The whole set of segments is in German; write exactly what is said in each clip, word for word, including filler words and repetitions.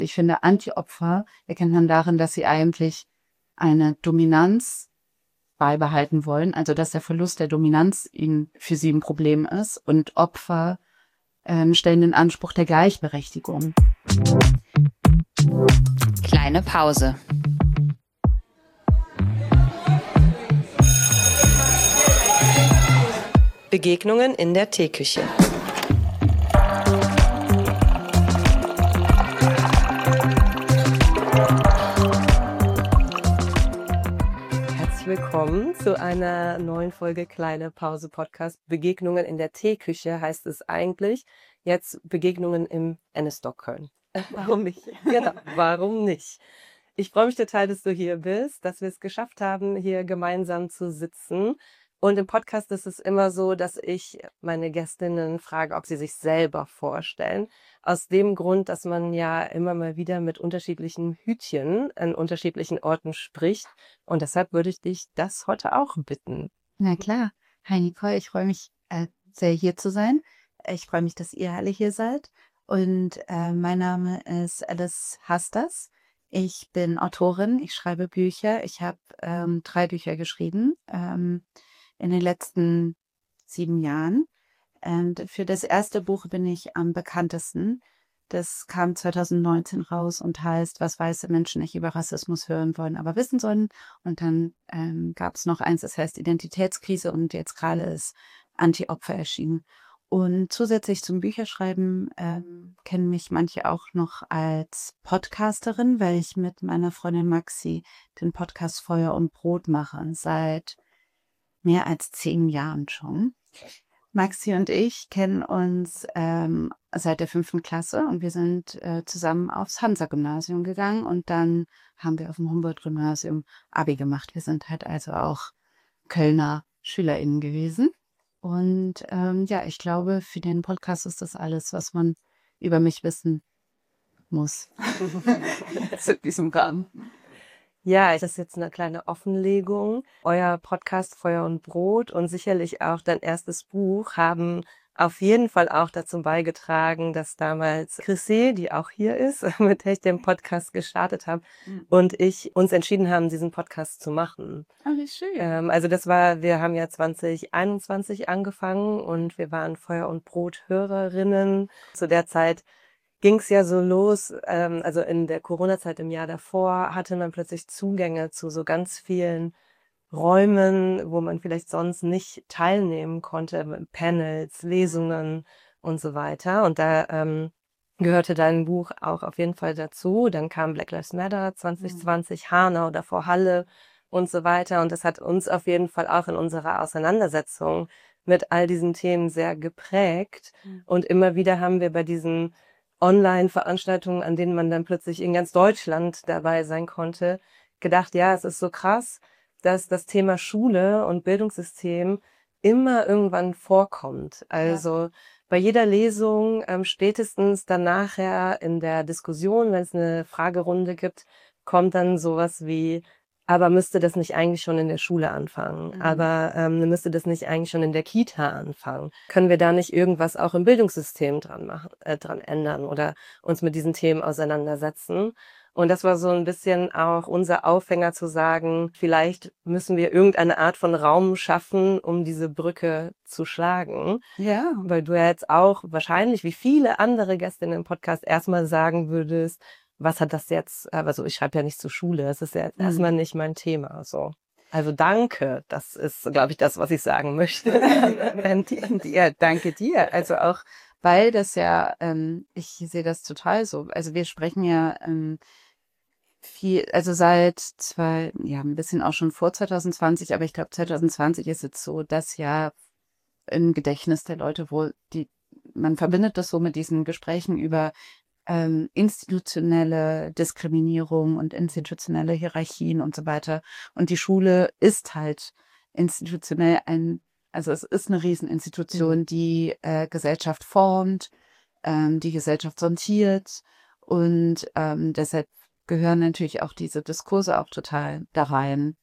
Ich finde, Anti-Opfer erkennt man darin, dass sie eigentlich eine Dominanz beibehalten wollen, also dass der Verlust der Dominanz ihnen für sie ein Problem ist, und Opfer ähm, stellen den Anspruch der Gleichberechtigung. Kleine Pause. Begegnungen in der Teeküche. Herzlich willkommen zu einer neuen Folge Kleine Pause Podcast. Begegnungen in der Teeküche heißt es eigentlich. Jetzt Begegnungen im Ennestock Köln. Warum nicht? Genau, warum nicht? Ich freue mich total, dass du hier bist, dass wir es geschafft haben, hier gemeinsam zu sitzen. Und im Podcast ist es immer so, dass ich meine Gästinnen frage, ob sie sich selber vorstellen. Aus dem Grund, dass man ja immer mal wieder mit unterschiedlichen Hütchen an unterschiedlichen Orten spricht. Und deshalb würde ich dich das heute auch bitten. Na klar. Hi Nicole, ich freue mich äh, sehr, hier zu sein. Ich freue mich, dass ihr alle hier seid. Und äh, mein Name ist Alice Hasters. Ich bin Autorin, ich schreibe Bücher. Ich habe ähm, drei Bücher geschrieben ähm, in den letzten sieben Jahren. Und für das erste Buch bin ich am bekanntesten. Das kam zwanzig neunzehn raus und heißt, was weiße Menschen nicht über Rassismus hören wollen, aber wissen sollen. Und dann ähm, gab es noch eins, das heißt Identitätskrise, und jetzt gerade ist Anti-Opfer erschienen. Und zusätzlich zum Bücherschreiben ähm, kennen mich manche auch noch als Podcasterin, weil ich mit meiner Freundin Maxi den Podcast Feuer und Brot mache, seit mehr als zehn Jahren schon. Maxi und ich kennen uns ähm, seit der fünften Klasse und wir sind äh, zusammen aufs Hansa-Gymnasium gegangen und dann haben wir auf dem Humboldt-Gymnasium Abi gemacht. Wir sind halt also auch Kölner SchülerInnen gewesen. Und ähm, ja, ich glaube, für den Podcast ist das alles, was man über mich wissen muss. Zu diesem Rahmen. Ja, das ist jetzt eine kleine Offenlegung. Euer Podcast Feuer und Brot und sicherlich auch dein erstes Buch haben auf jeden Fall auch dazu beigetragen, dass damals Chrissy, die auch hier ist, mit der ich den Podcast gestartet habe, mhm. und ich uns entschieden haben, diesen Podcast zu machen. Oh, wie schön. Ähm, also das war, wir haben ja zwanzig einundzwanzig angefangen und wir waren Feuer und Brot Hörerinnen. Zu der Zeit ging es ja so los, ähm, also in der Corona-Zeit im Jahr davor hatte man plötzlich Zugänge zu so ganz vielen Räumen, wo man vielleicht sonst nicht teilnehmen konnte, Panels, Lesungen und so weiter. Und da ähm, gehörte dein Buch auch auf jeden Fall dazu. Dann kam Black Lives Matter zwanzig zwanzig, mhm. Hanau, davor Halle und so weiter. Und das hat uns auf jeden Fall auch in unserer Auseinandersetzung mit all diesen Themen sehr geprägt. Mhm. Und immer wieder haben wir bei diesen Online-Veranstaltungen, an denen man dann plötzlich in ganz Deutschland dabei sein konnte, gedacht, ja, es ist so krass, dass das Thema Schule und Bildungssystem immer irgendwann vorkommt. Also ja. Bei jeder Lesung, ähm, spätestens dann nachher in der Diskussion, wenn es eine Fragerunde gibt, kommt dann sowas wie, aber müsste das nicht eigentlich schon in der Schule anfangen? Mhm. Aber ähm, müsste das nicht eigentlich schon in der Kita anfangen? Können wir da nicht irgendwas auch im Bildungssystem dran machen, äh, dran ändern oder uns mit diesen Themen auseinandersetzen? Und das war so ein bisschen auch unser Aufhänger zu sagen, vielleicht müssen wir irgendeine Art von Raum schaffen, um diese Brücke zu schlagen. Ja. Weil du ja jetzt auch wahrscheinlich, wie viele andere Gäste in dem Podcast, erstmal sagen würdest, was hat das jetzt, also ich schreibe ja nicht zur Schule, das ist ja mhm. erstmal nicht mein Thema. So. Also danke, das ist, glaube ich, das, was ich sagen möchte. Ja, danke dir. Also auch, weil das ja, ähm, ich sehe das total so. Also wir sprechen ja ähm, viel, also seit zwei, ja, ein bisschen auch schon vor zwanzig zwanzig, aber ich glaube zwanzig zwanzig ist jetzt so das Jahr im Gedächtnis der Leute, wo die, man verbindet das so mit diesen Gesprächen über ähm, institutionelle Diskriminierung und institutionelle Hierarchien und so weiter. Und die Schule ist halt institutionell ein, also es ist eine Rieseninstitution, mhm. die äh, Gesellschaft formt, ähm, die Gesellschaft sortiert, und ähm, deshalb gehören natürlich auch diese Diskurse auch total da rein.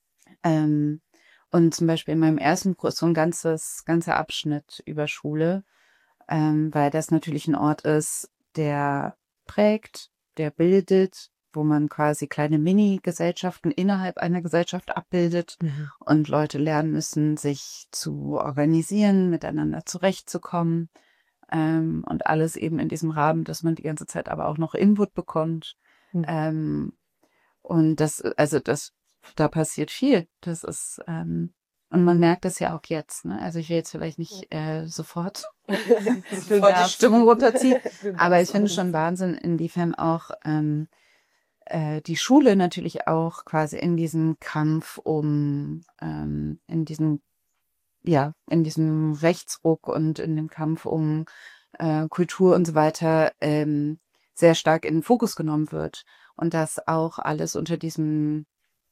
Ähm, und zum Beispiel in meinem ersten Kurs so ein ganzes, ganzer Abschnitt über Schule, ähm, weil das natürlich ein Ort ist, der prägt, der bildet, wo man quasi kleine Mini-Gesellschaften innerhalb einer Gesellschaft abbildet Mhm. und Leute lernen müssen, sich zu organisieren, miteinander zurechtzukommen. Ähm, und alles eben in diesem Rahmen, dass man die ganze Zeit aber auch noch Input bekommt. Mhm. Ähm, und das, also das, da passiert viel. Das ist, ähm, und man merkt das ja auch jetzt, ne? Also ich will jetzt vielleicht nicht äh, sofort, sofort die Stimmung runterziehen, aber ich finde es schon Wahnsinn, inwiefern auch ähm, äh, die Schule natürlich auch quasi in diesem Kampf um, ähm, in diesem, ja, in diesem Rechtsruck und in dem Kampf um äh, Kultur und so weiter ähm, sehr stark in den Fokus genommen wird. Und das auch alles unter diesem,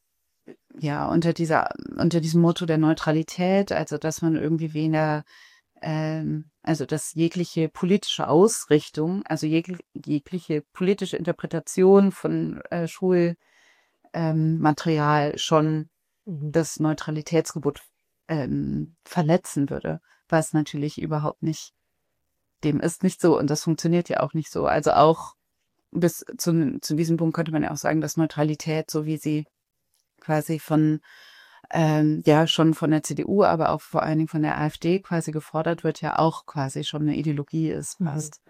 ja, unter dieser, unter diesem Motto der Neutralität, also dass man irgendwie weniger, ähm, also dass jegliche politische Ausrichtung, also jeg jegliche politische Interpretation von äh, Schulmaterial ähm, Material schon Mhm. das Neutralitätsgebot ähm, verletzen würde, was natürlich überhaupt nicht, dem ist nicht so und das funktioniert ja auch nicht so. Also auch bis zu, zu diesem Punkt könnte man ja auch sagen, dass Neutralität, so wie sie quasi von, ähm, ja, schon von der C D U, aber auch vor allen Dingen von der AfD quasi gefordert wird, ja auch quasi schon eine Ideologie ist, Mhm. fast.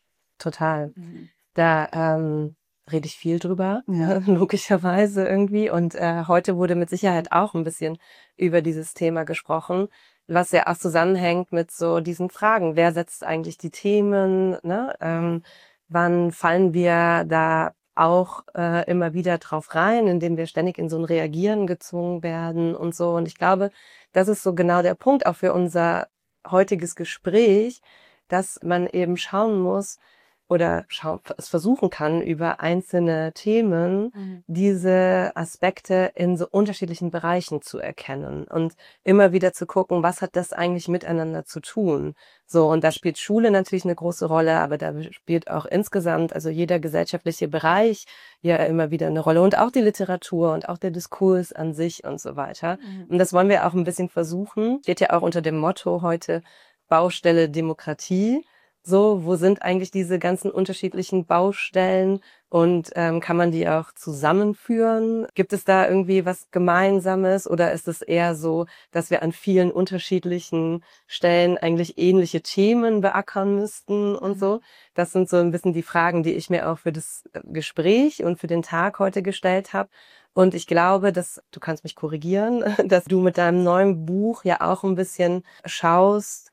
Total. Mhm. Da ähm, rede ich viel drüber, Ja. logischerweise irgendwie. Und äh, heute wurde mit Sicherheit auch ein bisschen über dieses Thema gesprochen, was ja auch zusammenhängt mit so diesen Fragen. Wer setzt eigentlich die Themen? Ne? Ähm, wann fallen wir da auch äh, immer wieder drauf rein, indem wir ständig in so ein Reagieren gezwungen werden und so. Und ich glaube, das ist so genau der Punkt auch für unser heutiges Gespräch, dass man eben schauen muss, oder schau es versuchen kann, über einzelne Themen Mhm. diese Aspekte in so unterschiedlichen Bereichen zu erkennen und immer wieder zu gucken, was hat das eigentlich miteinander zu tun? So, und da spielt Schule natürlich eine große Rolle, aber da spielt auch insgesamt, also jeder gesellschaftliche Bereich ja immer wieder eine Rolle und auch die Literatur und auch der Diskurs an sich und so weiter. Mhm. Und das wollen wir auch ein bisschen versuchen. Steht ja auch unter dem Motto heute Baustelle Demokratie. So, wo sind eigentlich diese ganzen unterschiedlichen Baustellen und ähm, kann man die auch zusammenführen? Gibt es da irgendwie was Gemeinsames oder ist es eher so, dass wir an vielen unterschiedlichen Stellen eigentlich ähnliche Themen beackern müssten und so? Das sind so ein bisschen die Fragen, die ich mir auch für das Gespräch und für den Tag heute gestellt habe. Und ich glaube, dass, du kannst mich korrigieren, dass du mit deinem neuen Buch ja auch ein bisschen schaust,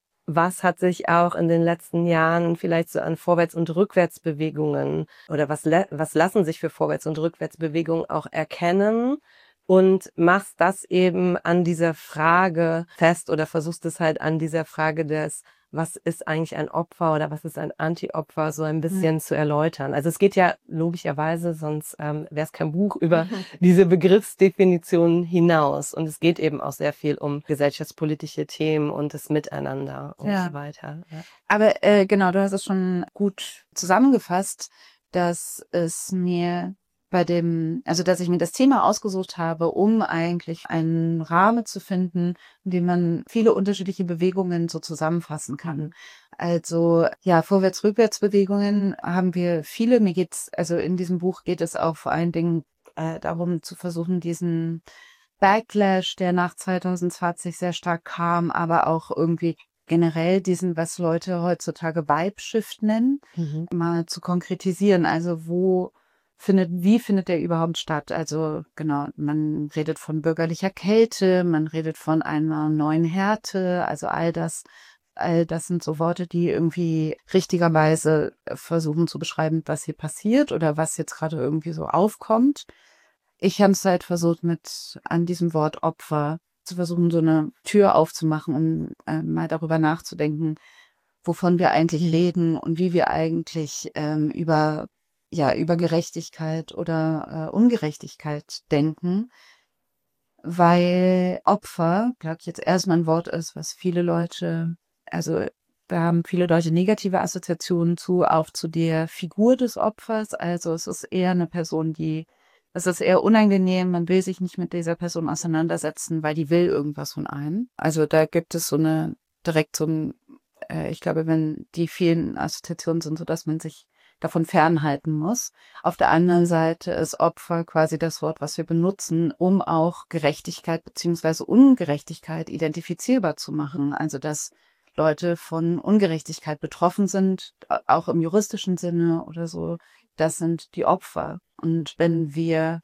was hat sich auch in den letzten Jahren vielleicht so an Vorwärts- und Rückwärtsbewegungen oder was, was lassen sich für Vorwärts- und Rückwärtsbewegungen auch erkennen und machst das eben an dieser Frage fest oder versuchst es halt an dieser Frage des, was ist eigentlich ein Opfer oder was ist ein Anti-Opfer, so ein bisschen Mhm. zu erläutern. Also es geht ja logischerweise, sonst ähm, wäre es kein Buch über diese Begriffsdefinition hinaus. Und es geht eben auch sehr viel um gesellschaftspolitische Themen und das Miteinander und Ja. so weiter. Ja. Aber äh, genau, du hast es schon gut zusammengefasst, dass es mir bei dem, also dass ich mir das Thema ausgesucht habe, um eigentlich einen Rahmen zu finden, in dem man viele unterschiedliche Bewegungen so zusammenfassen kann. Also ja, Vorwärts-Rückwärts-Bewegungen haben wir viele. Mir geht's, also in diesem Buch geht es auch vor allen Dingen äh, darum zu versuchen, diesen Backlash, der nach zwanzig zwanzig sehr stark kam, aber auch irgendwie generell diesen, was Leute heutzutage Vibe-Shift nennen, Mhm. mal zu konkretisieren. Also wo findet, wie findet der überhaupt statt? Also genau, man redet von bürgerlicher Kälte, man redet von einer neuen Härte, also all das, all das sind so Worte, die irgendwie richtigerweise versuchen zu beschreiben, was hier passiert oder was jetzt gerade irgendwie so aufkommt. Ich habe es halt versucht, mit an diesem Wort Opfer zu versuchen, so eine Tür aufzumachen, um äh, mal darüber nachzudenken, wovon wir eigentlich reden und wie wir eigentlich ähm, über, ja, über Gerechtigkeit oder äh, Ungerechtigkeit denken, weil Opfer, glaube ich, jetzt erstmal ein Wort ist, was viele Leute, also da haben viele Leute negative Assoziationen zu, auch zu der Figur des Opfers. Also es ist eher eine Person, die, es ist eher unangenehm, man will sich nicht mit dieser Person auseinandersetzen, weil die will irgendwas von einem. Also da gibt es so eine, direkt so ein, äh, ich glaube, wenn die vielen Assoziationen sind, so dass man sich davon fernhalten muss. Auf der anderen Seite ist Opfer quasi das Wort, was wir benutzen, um auch Gerechtigkeit beziehungsweise Ungerechtigkeit identifizierbar zu machen. Also dass Leute von Ungerechtigkeit betroffen sind, auch im juristischen Sinne oder so, das sind die Opfer. Und wenn wir,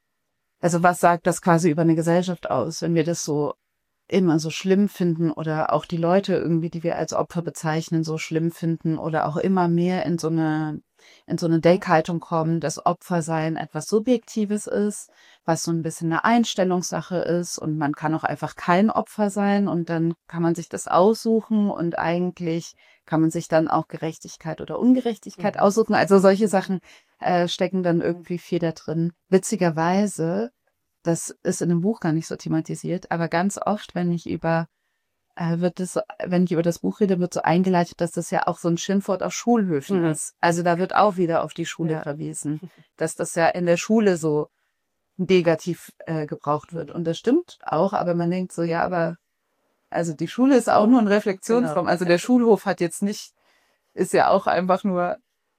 also was sagt das quasi über eine Gesellschaft aus, wenn wir das so immer so schlimm finden oder auch die Leute irgendwie, die wir als Opfer bezeichnen, so schlimm finden oder auch immer mehr in so eine in so eine Denkhaltung kommen, dass Opfersein etwas Subjektives ist, was so ein bisschen eine Einstellungssache ist und man kann auch einfach kein Opfer sein und dann kann man sich das aussuchen und eigentlich kann man sich dann auch Gerechtigkeit oder Ungerechtigkeit Mhm. aussuchen. Also solche Sachen äh, stecken dann irgendwie viel da drin. Witzigerweise, das ist in dem Buch gar nicht so thematisiert, aber ganz oft, wenn ich über äh, wird es, wenn ich über das Buch rede, wird so eingeleitet, dass das ja auch so ein Schimpfwort auf Schulhöfen Mhm. ist. Also da wird auch wieder auf die Schule Ja. verwiesen, dass das ja in der Schule so negativ äh, gebraucht wird. Und das stimmt auch, aber man denkt so, ja, aber also die Schule ist auch nur ein Reflexionsraum. Genau. Also der Schulhof hat jetzt nicht, ist ja auch einfach nur,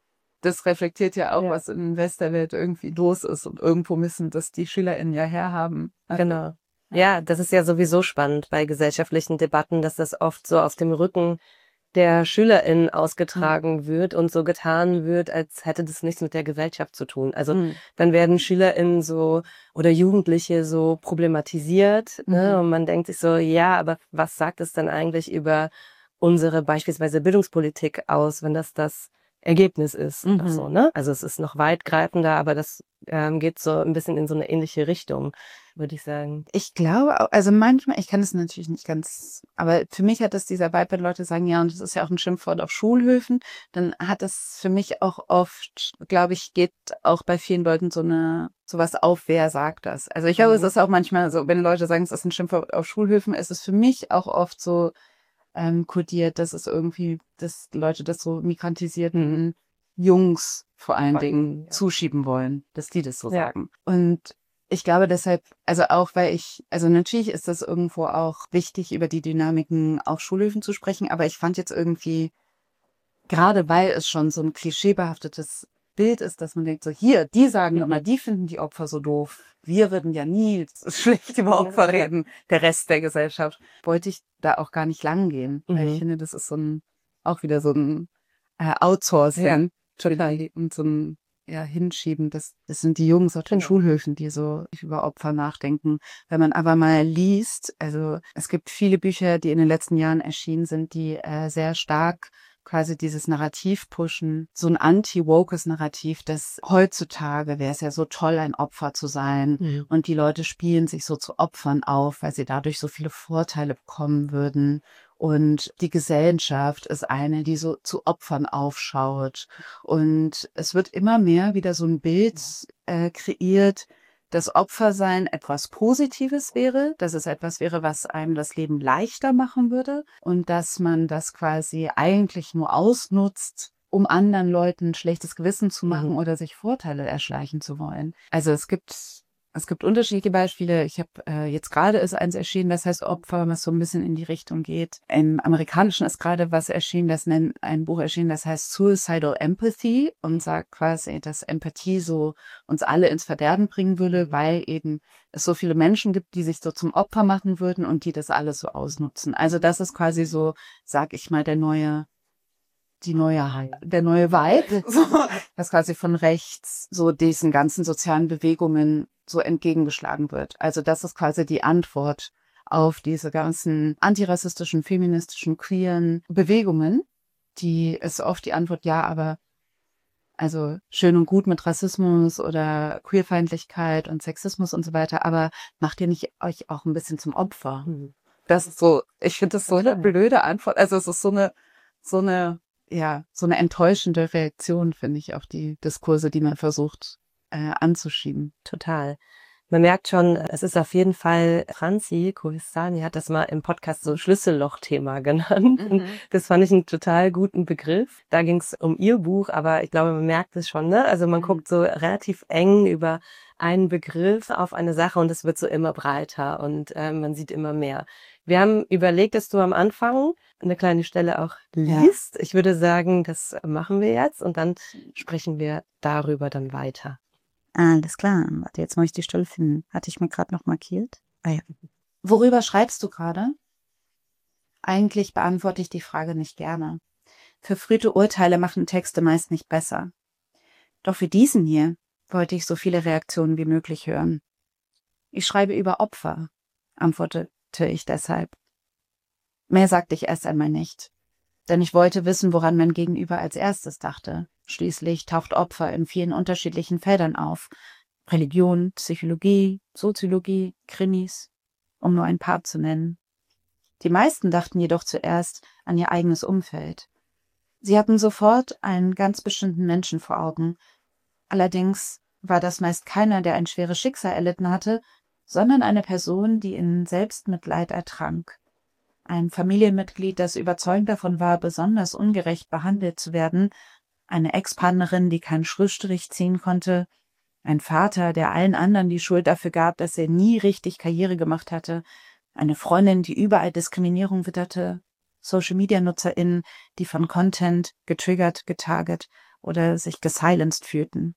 das reflektiert ja auch, Ja. was in West der Welt irgendwie los ist und irgendwo müssen das die SchülerInnen ja herhaben. Also, Genau. Ja, das ist ja sowieso spannend bei gesellschaftlichen Debatten, dass das oft so auf dem Rücken der SchülerInnen ausgetragen wird und so getan wird, als hätte das nichts mit der Gesellschaft zu tun. Also Mhm. dann werden SchülerInnen so oder Jugendliche so problematisiert, ne? Mhm. Und man denkt sich so, ja, aber was sagt es denn eigentlich über unsere beispielsweise Bildungspolitik aus, wenn das das Ergebnis ist oder Mhm. so, ne? Also es ist noch weitgreifender, aber das ähm, geht so ein bisschen in so eine ähnliche Richtung, würde ich sagen. Ich glaube, au- also manchmal, ich kann es natürlich nicht ganz, aber für mich hat das dieser Vibe, wenn Leute sagen, ja, und das ist ja auch ein Schimpfwort auf Schulhöfen, dann hat das für mich auch oft, glaube ich, geht auch bei vielen Leuten so eine, sowas auf, wer sagt das. Also ich glaube, es Mhm. ist auch manchmal so, wenn Leute sagen, es ist ein Schimpfwort auf Schulhöfen, ist es für mich auch oft so ähm, kodiert, dass es irgendwie, dass Leute das so migrantisierten Jungs vor allen Vor allem, Dingen ja. zuschieben wollen, dass die das so Ja. sagen. Und ich glaube deshalb, also auch weil ich, also natürlich ist das irgendwo auch wichtig, über die Dynamiken auf Schulhöfen zu sprechen, aber ich fand jetzt irgendwie, gerade weil es schon so ein klischeebehaftetes Bild ist, dass man denkt, so hier, die sagen Mhm. immer, die finden die Opfer so doof. Wir würden ja nie schlecht über Opfer Ja. reden, der Rest der Gesellschaft. Wollte ich da auch gar nicht lang gehen, weil ich Mhm. finde, das ist so ein, auch wieder so ein äh, Outsourcing. Ja, Total. Und so ein ja, Hinschieben. Das, das sind die Jungs auf den Genau. Schulhöfen, die so über Opfer nachdenken. Wenn man aber mal liest, also es gibt viele Bücher, die in den letzten Jahren erschienen sind, die äh, sehr stark quasi dieses Narrativ pushen, so ein anti-wokes Narrativ, dass heutzutage wäre es ja so toll, ein Opfer zu sein. Mhm. Und die Leute spielen sich so zu Opfern auf, weil sie dadurch so viele Vorteile bekommen würden. Und die Gesellschaft ist eine, die so zu Opfern aufschaut. Und es wird immer mehr wieder so ein Bild äh, kreiert, dass Opfersein etwas Positives wäre, dass es etwas wäre, was einem das Leben leichter machen würde und dass man das quasi eigentlich nur ausnutzt, um anderen Leuten ein schlechtes Gewissen zu machen Mhm. oder sich Vorteile erschleichen zu wollen. Also es gibt es gibt unterschiedliche Beispiele. Ich habe äh, jetzt gerade ist eins erschienen, das heißt Opfer, was so ein bisschen in die Richtung geht. Im Amerikanischen ist gerade was erschienen, das nennt ein Buch erschienen, das heißt Suicidal Empathy und sagt quasi, dass Empathie so uns alle ins Verderben bringen würde, weil eben es so viele Menschen gibt, die sich so zum Opfer machen würden und die das alles so ausnutzen. Also das ist quasi so, sag ich mal, der neue die neue, der neue Vibe, so, das quasi von rechts so diesen ganzen sozialen Bewegungen so entgegengeschlagen wird. Also das ist quasi die Antwort auf diese ganzen antirassistischen, feministischen, queeren Bewegungen, die ist oft die Antwort, ja, aber also schön und gut mit Rassismus oder Queerfeindlichkeit und Sexismus und so weiter, aber macht ihr nicht euch auch ein bisschen zum Opfer? Mhm. Das ist so, ich finde das so eine Total. blöde Antwort. Also es ist so eine, so eine, ja, so eine enttäuschende Reaktion, finde ich, auf die Diskurse, die man versucht äh, anzuschieben. Total. Man merkt schon, es ist auf jeden Fall, Franzi Kohistani hat das mal im Podcast so Schlüsselloch-Thema genannt. Und das fand ich einen total guten Begriff. Da ging es um ihr Buch, aber ich glaube, man merkt es schon, ne? Also man Mhm. guckt so relativ eng über einen Begriff auf eine Sache und es wird so immer breiter und äh, man sieht immer mehr Wir haben überlegt, dass du am Anfang eine kleine Stelle auch liest. Ja. Ich würde sagen, das machen wir jetzt und dann sprechen wir darüber dann weiter. Alles klar. Warte, jetzt muss ich die Stelle finden. Hatte ich mir gerade noch markiert? Ah ja. Worüber schreibst du gerade? Eigentlich beantworte ich die Frage nicht gerne. Verfrühte Urteile machen Texte meist nicht besser. Doch für diesen hier wollte ich so viele Reaktionen wie möglich hören. Ich schreibe über Opfer, antwortete ich deshalb. Mehr sagte ich erst einmal nicht, denn ich wollte wissen, woran mein Gegenüber als erstes dachte. Schließlich taucht Opfer in vielen unterschiedlichen Feldern auf. Religion, Psychologie, Soziologie, Krimis, um nur ein paar zu nennen. Die meisten dachten jedoch zuerst an ihr eigenes Umfeld. Sie hatten sofort einen ganz bestimmten Menschen vor Augen. Allerdings war das meist keiner, der ein schweres Schicksal erlitten hatte, sondern eine Person, die in Selbstmitleid ertrank. Ein Familienmitglied, das überzeugt davon war, besonders ungerecht behandelt zu werden, eine Ex-Partnerin, die keinen Schlussstrich ziehen konnte, ein Vater, der allen anderen die Schuld dafür gab, dass er nie richtig Karriere gemacht hatte, eine Freundin, die überall Diskriminierung witterte, Social-Media-NutzerInnen, die von Content getriggert, getarget oder sich gesilenced fühlten.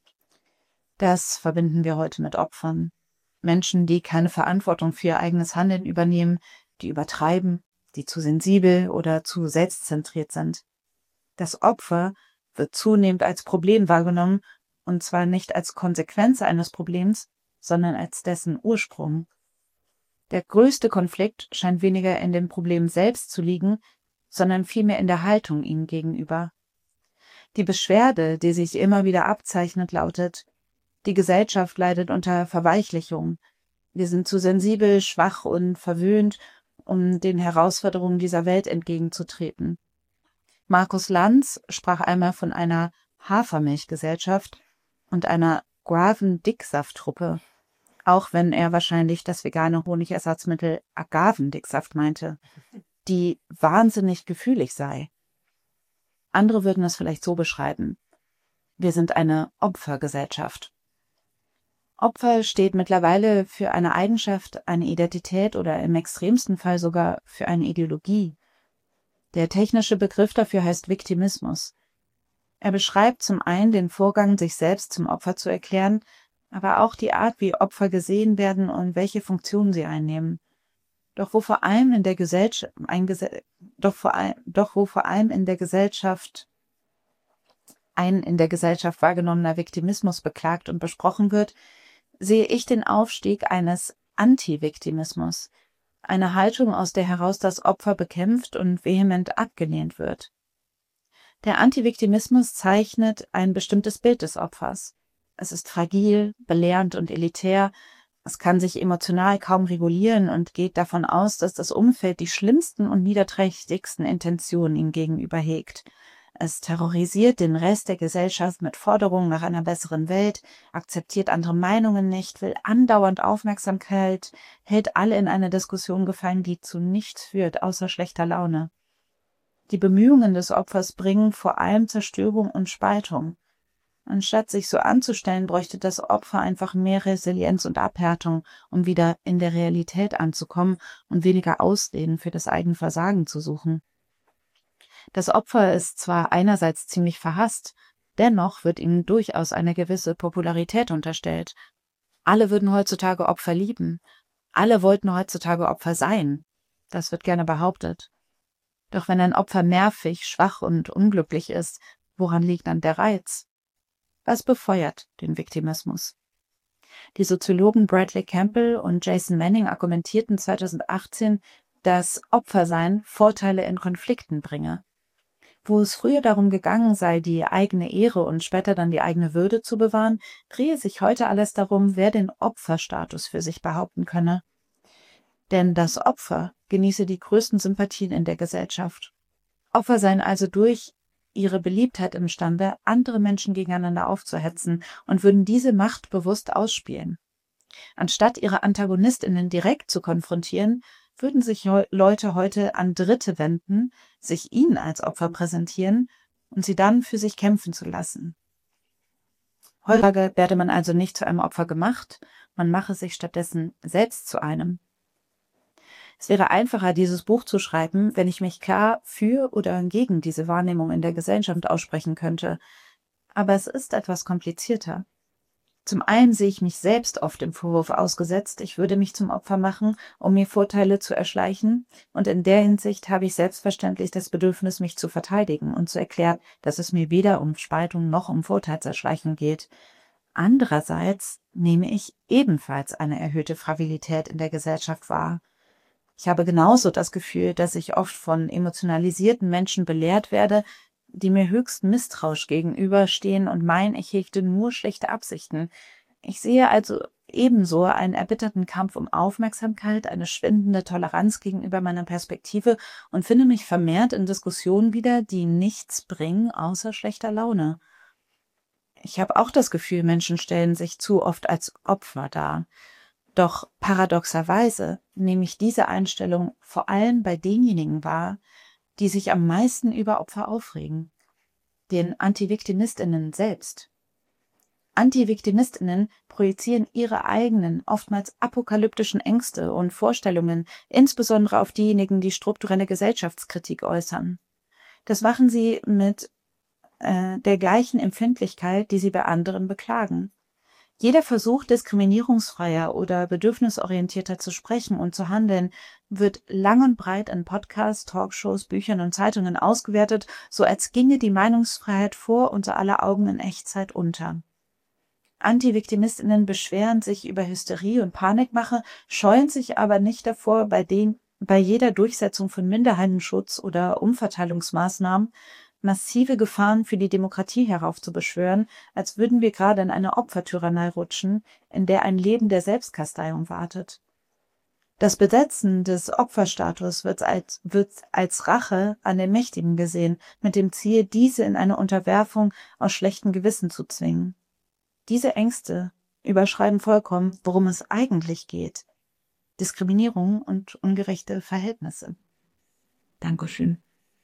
Das verbinden wir heute mit Opfern. Menschen, die keine Verantwortung für ihr eigenes Handeln übernehmen, die übertreiben, die zu sensibel oder zu selbstzentriert sind. Das Opfer wird zunehmend als Problem wahrgenommen, und zwar nicht als Konsequenz eines Problems, sondern als dessen Ursprung. Der größte Konflikt scheint weniger in dem Problem selbst zu liegen, sondern vielmehr in der Haltung ihm gegenüber. Die Beschwerde, die sich immer wieder abzeichnet, lautet: Die Gesellschaft leidet unter Verweichlichung. Wir sind zu sensibel, schwach und verwöhnt, um den Herausforderungen dieser Welt entgegenzutreten. Markus Lanz sprach einmal von einer Hafermilchgesellschaft und einer Guavendicksaft-Truppe, auch wenn er wahrscheinlich das vegane Honigersatzmittel Agavendicksaft meinte, die wahnsinnig gefühlig sei. Andere würden es vielleicht so beschreiben: Wir sind eine Opfergesellschaft. Opfer steht mittlerweile für eine Eigenschaft, eine Identität oder im extremsten Fall sogar für eine Ideologie. Der technische Begriff dafür heißt Viktimismus. Er beschreibt zum einen den Vorgang, sich selbst zum Opfer zu erklären, aber auch die Art, wie Opfer gesehen werden und welche Funktionen sie einnehmen. Doch wo vor allem in der Gesellschaft, ein Gese doch, vor allem, doch wo vor allem in der Gesellschaft ein in der Gesellschaft wahrgenommener Viktimismus beklagt und besprochen wird, sehe ich den Aufstieg eines Anti-Viktimismus, eine Haltung, aus der heraus das Opfer bekämpft und vehement abgelehnt wird. Der Anti-Viktimismus zeichnet ein bestimmtes Bild des Opfers. Es ist fragil, belehrend und elitär, es kann sich emotional kaum regulieren und geht davon aus, dass das Umfeld die schlimmsten und niederträchtigsten Intentionen ihm gegenüber hegt. Es terrorisiert den Rest der Gesellschaft mit Forderungen nach einer besseren Welt, akzeptiert andere Meinungen nicht, will andauernd Aufmerksamkeit, hält alle in eine Diskussion gefangen, die zu nichts führt, außer schlechter Laune. Die Bemühungen des Opfers bringen vor allem Zerstörung und Spaltung. Anstatt sich so anzustellen, bräuchte das Opfer einfach mehr Resilienz und Abhärtung, um wieder in der Realität anzukommen und weniger Ausreden für das eigene Versagen zu suchen. Das Opfer ist zwar einerseits ziemlich verhasst, dennoch wird ihm durchaus eine gewisse Popularität unterstellt. Alle würden heutzutage Opfer lieben. Alle wollten heutzutage Opfer sein. Das wird gerne behauptet. Doch wenn ein Opfer nervig, schwach und unglücklich ist, woran liegt dann der Reiz? Was befeuert den Viktimismus? Die Soziologen Bradley Campbell und Jason Manning argumentierten zweitausendachtzehn, dass Opfersein Vorteile in Konflikten bringe. Wo es früher darum gegangen sei, die eigene Ehre und später dann die eigene Würde zu bewahren, drehe sich heute alles darum, wer den Opferstatus für sich behaupten könne. Denn das Opfer genieße die größten Sympathien in der Gesellschaft. Opfer seien also durch ihre Beliebtheit imstande, andere Menschen gegeneinander aufzuhetzen und würden diese Macht bewusst ausspielen. Anstatt ihre AntagonistInnen direkt zu konfrontieren, würden sich Leute heute an Dritte wenden, sich ihnen als Opfer präsentieren und sie dann für sich kämpfen zu lassen. Heutzutage werde man also nicht zu einem Opfer gemacht, man mache sich stattdessen selbst zu einem. Es wäre einfacher, dieses Buch zu schreiben, wenn ich mich klar für oder gegen diese Wahrnehmung in der Gesellschaft aussprechen könnte. Aber es ist etwas komplizierter. Zum einen sehe ich mich selbst oft dem Vorwurf ausgesetzt, ich würde mich zum Opfer machen, um mir Vorteile zu erschleichen, und in der Hinsicht habe ich selbstverständlich das Bedürfnis, mich zu verteidigen und zu erklären, dass es mir weder um Spaltung noch um Vorteilserschleichen geht. Andererseits nehme ich ebenfalls eine erhöhte Fragilität in der Gesellschaft wahr. Ich habe genauso das Gefühl, dass ich oft von emotionalisierten Menschen belehrt werde, die mir höchst misstrauisch gegenüberstehen und meinen, ich hegte nur schlechte Absichten. Ich sehe also ebenso einen erbitterten Kampf um Aufmerksamkeit, eine schwindende Toleranz gegenüber meiner Perspektive und finde mich vermehrt in Diskussionen wieder, die nichts bringen außer schlechter Laune. Ich habe auch das Gefühl, Menschen stellen sich zu oft als Opfer dar. Doch paradoxerweise nehme ich diese Einstellung vor allem bei denjenigen wahr, die sich am meisten über Opfer aufregen, den Antiviktimistinnen selbst. Antiviktimistinnen projizieren ihre eigenen, oftmals apokalyptischen Ängste und Vorstellungen, insbesondere auf diejenigen, die strukturelle Gesellschaftskritik äußern. Das machen sie mit äh, der gleichen Empfindlichkeit, die sie bei anderen beklagen. Jeder Versuch, diskriminierungsfreier oder bedürfnisorientierter zu sprechen und zu handeln, wird lang und breit in Podcasts, Talkshows, Büchern und Zeitungen ausgewertet, so als ginge die Meinungsfreiheit vor unter aller Augen in Echtzeit unter. Antiviktimistinnen beschweren sich über Hysterie und Panikmache, scheuen sich aber nicht davor, bei, den, bei jeder Durchsetzung von Minderheitenschutz oder Umverteilungsmaßnahmen massive Gefahren für die Demokratie heraufzubeschwören, als würden wir gerade in eine Opfertyrannei rutschen, in der ein Leben der Selbstkasteiung wartet. Das Besetzen des Opferstatus wird als, wird als Rache an den Mächtigen gesehen, mit dem Ziel, diese in eine Unterwerfung aus schlechtem Gewissen zu zwingen. Diese Ängste überschreiben vollkommen, worum es eigentlich geht: Diskriminierung und ungerechte Verhältnisse. Dankeschön.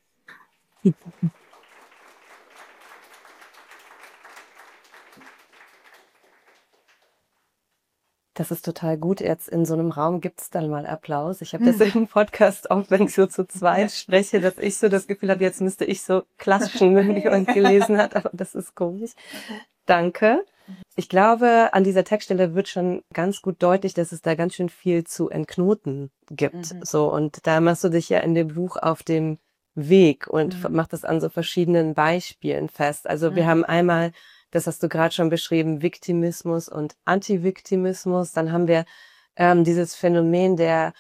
Das ist total gut. Jetzt in so einem Raum gibt es dann mal Applaus. Ich habe das im Podcast auch, wenn ich so zu zweit spreche, dass ich so das Gefühl habe, jetzt müsste ich so klatschen, wenn jemand gelesen hat, aber das ist komisch. Danke. Ich glaube, an dieser Textstelle wird schon ganz gut deutlich, dass es da ganz schön viel zu entknoten gibt. Mhm. So, und da machst du dich ja in dem Buch auf dem Weg und Mhm. machst das an so verschiedenen Beispielen fest. Also wir Mhm. haben einmal, das hast du gerade schon beschrieben, Viktimismus und Antiviktimismus. Dann haben wir ähm, dieses Phänomen der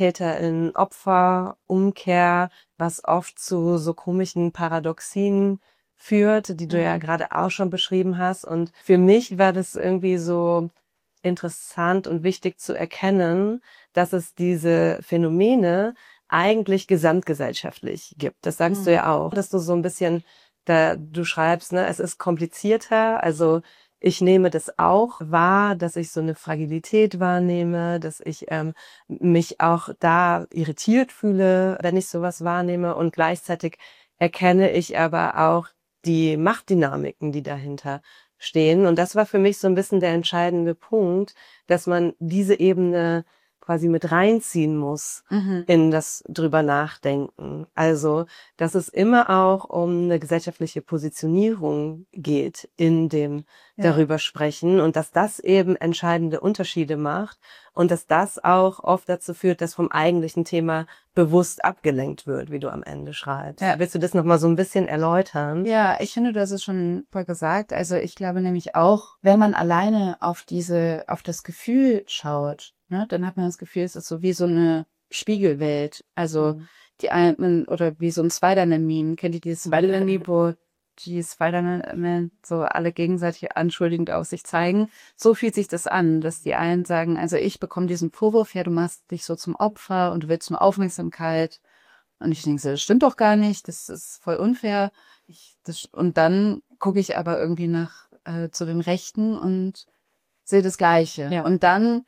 Täter-in-Opfer-Umkehr, was oft zu so komischen Paradoxien führt, die du ja Mhm. gerade auch schon beschrieben hast. Und für mich war das irgendwie so interessant und wichtig zu erkennen, dass es diese Phänomene eigentlich gesamtgesellschaftlich gibt. Das sagst du Mhm. ja auch, dass du so ein bisschen, da du schreibst, ne, es ist komplizierter, also ich nehme das auch wahr, dass ich so eine Fragilität wahrnehme, dass ich ähm, mich auch da irritiert fühle, wenn ich sowas wahrnehme, und gleichzeitig erkenne ich aber auch die Machtdynamiken, die dahinter stehen. Und das war für mich so ein bisschen der entscheidende Punkt, dass man diese Ebene quasi mit reinziehen muss Mhm. in das drüber nachdenken. Also, dass es immer auch um eine gesellschaftliche Positionierung geht in dem Ja. darüber sprechen, und dass das eben entscheidende Unterschiede macht und dass das auch oft dazu führt, dass vom eigentlichen Thema bewusst abgelenkt wird, wie du am Ende schreibst. Ja. Willst du das nochmal so ein bisschen erläutern? Ja, ich finde, das ist schon voll gesagt. Also ich glaube nämlich auch, wenn man alleine auf diese, auf das Gefühl schaut, ne, dann hat man das Gefühl, es ist so wie so eine Spiegelwelt. Also Mhm. die einen, oder wie so ein Spider-Man-Meme. Kennt ihr dieses Spider-Man, wo die Spider-Man so alle gegenseitig anschuldigend auf sich zeigen? So fühlt sich das an, dass die einen sagen, also ich bekomme diesen Vorwurf, ja, du machst dich so zum Opfer und du willst nur Aufmerksamkeit. Und ich denke so, das stimmt doch gar nicht, das ist voll unfair. Ich, das, und dann gucke ich aber irgendwie nach äh, zu den Rechten und sehe das Gleiche. Ja. Und dann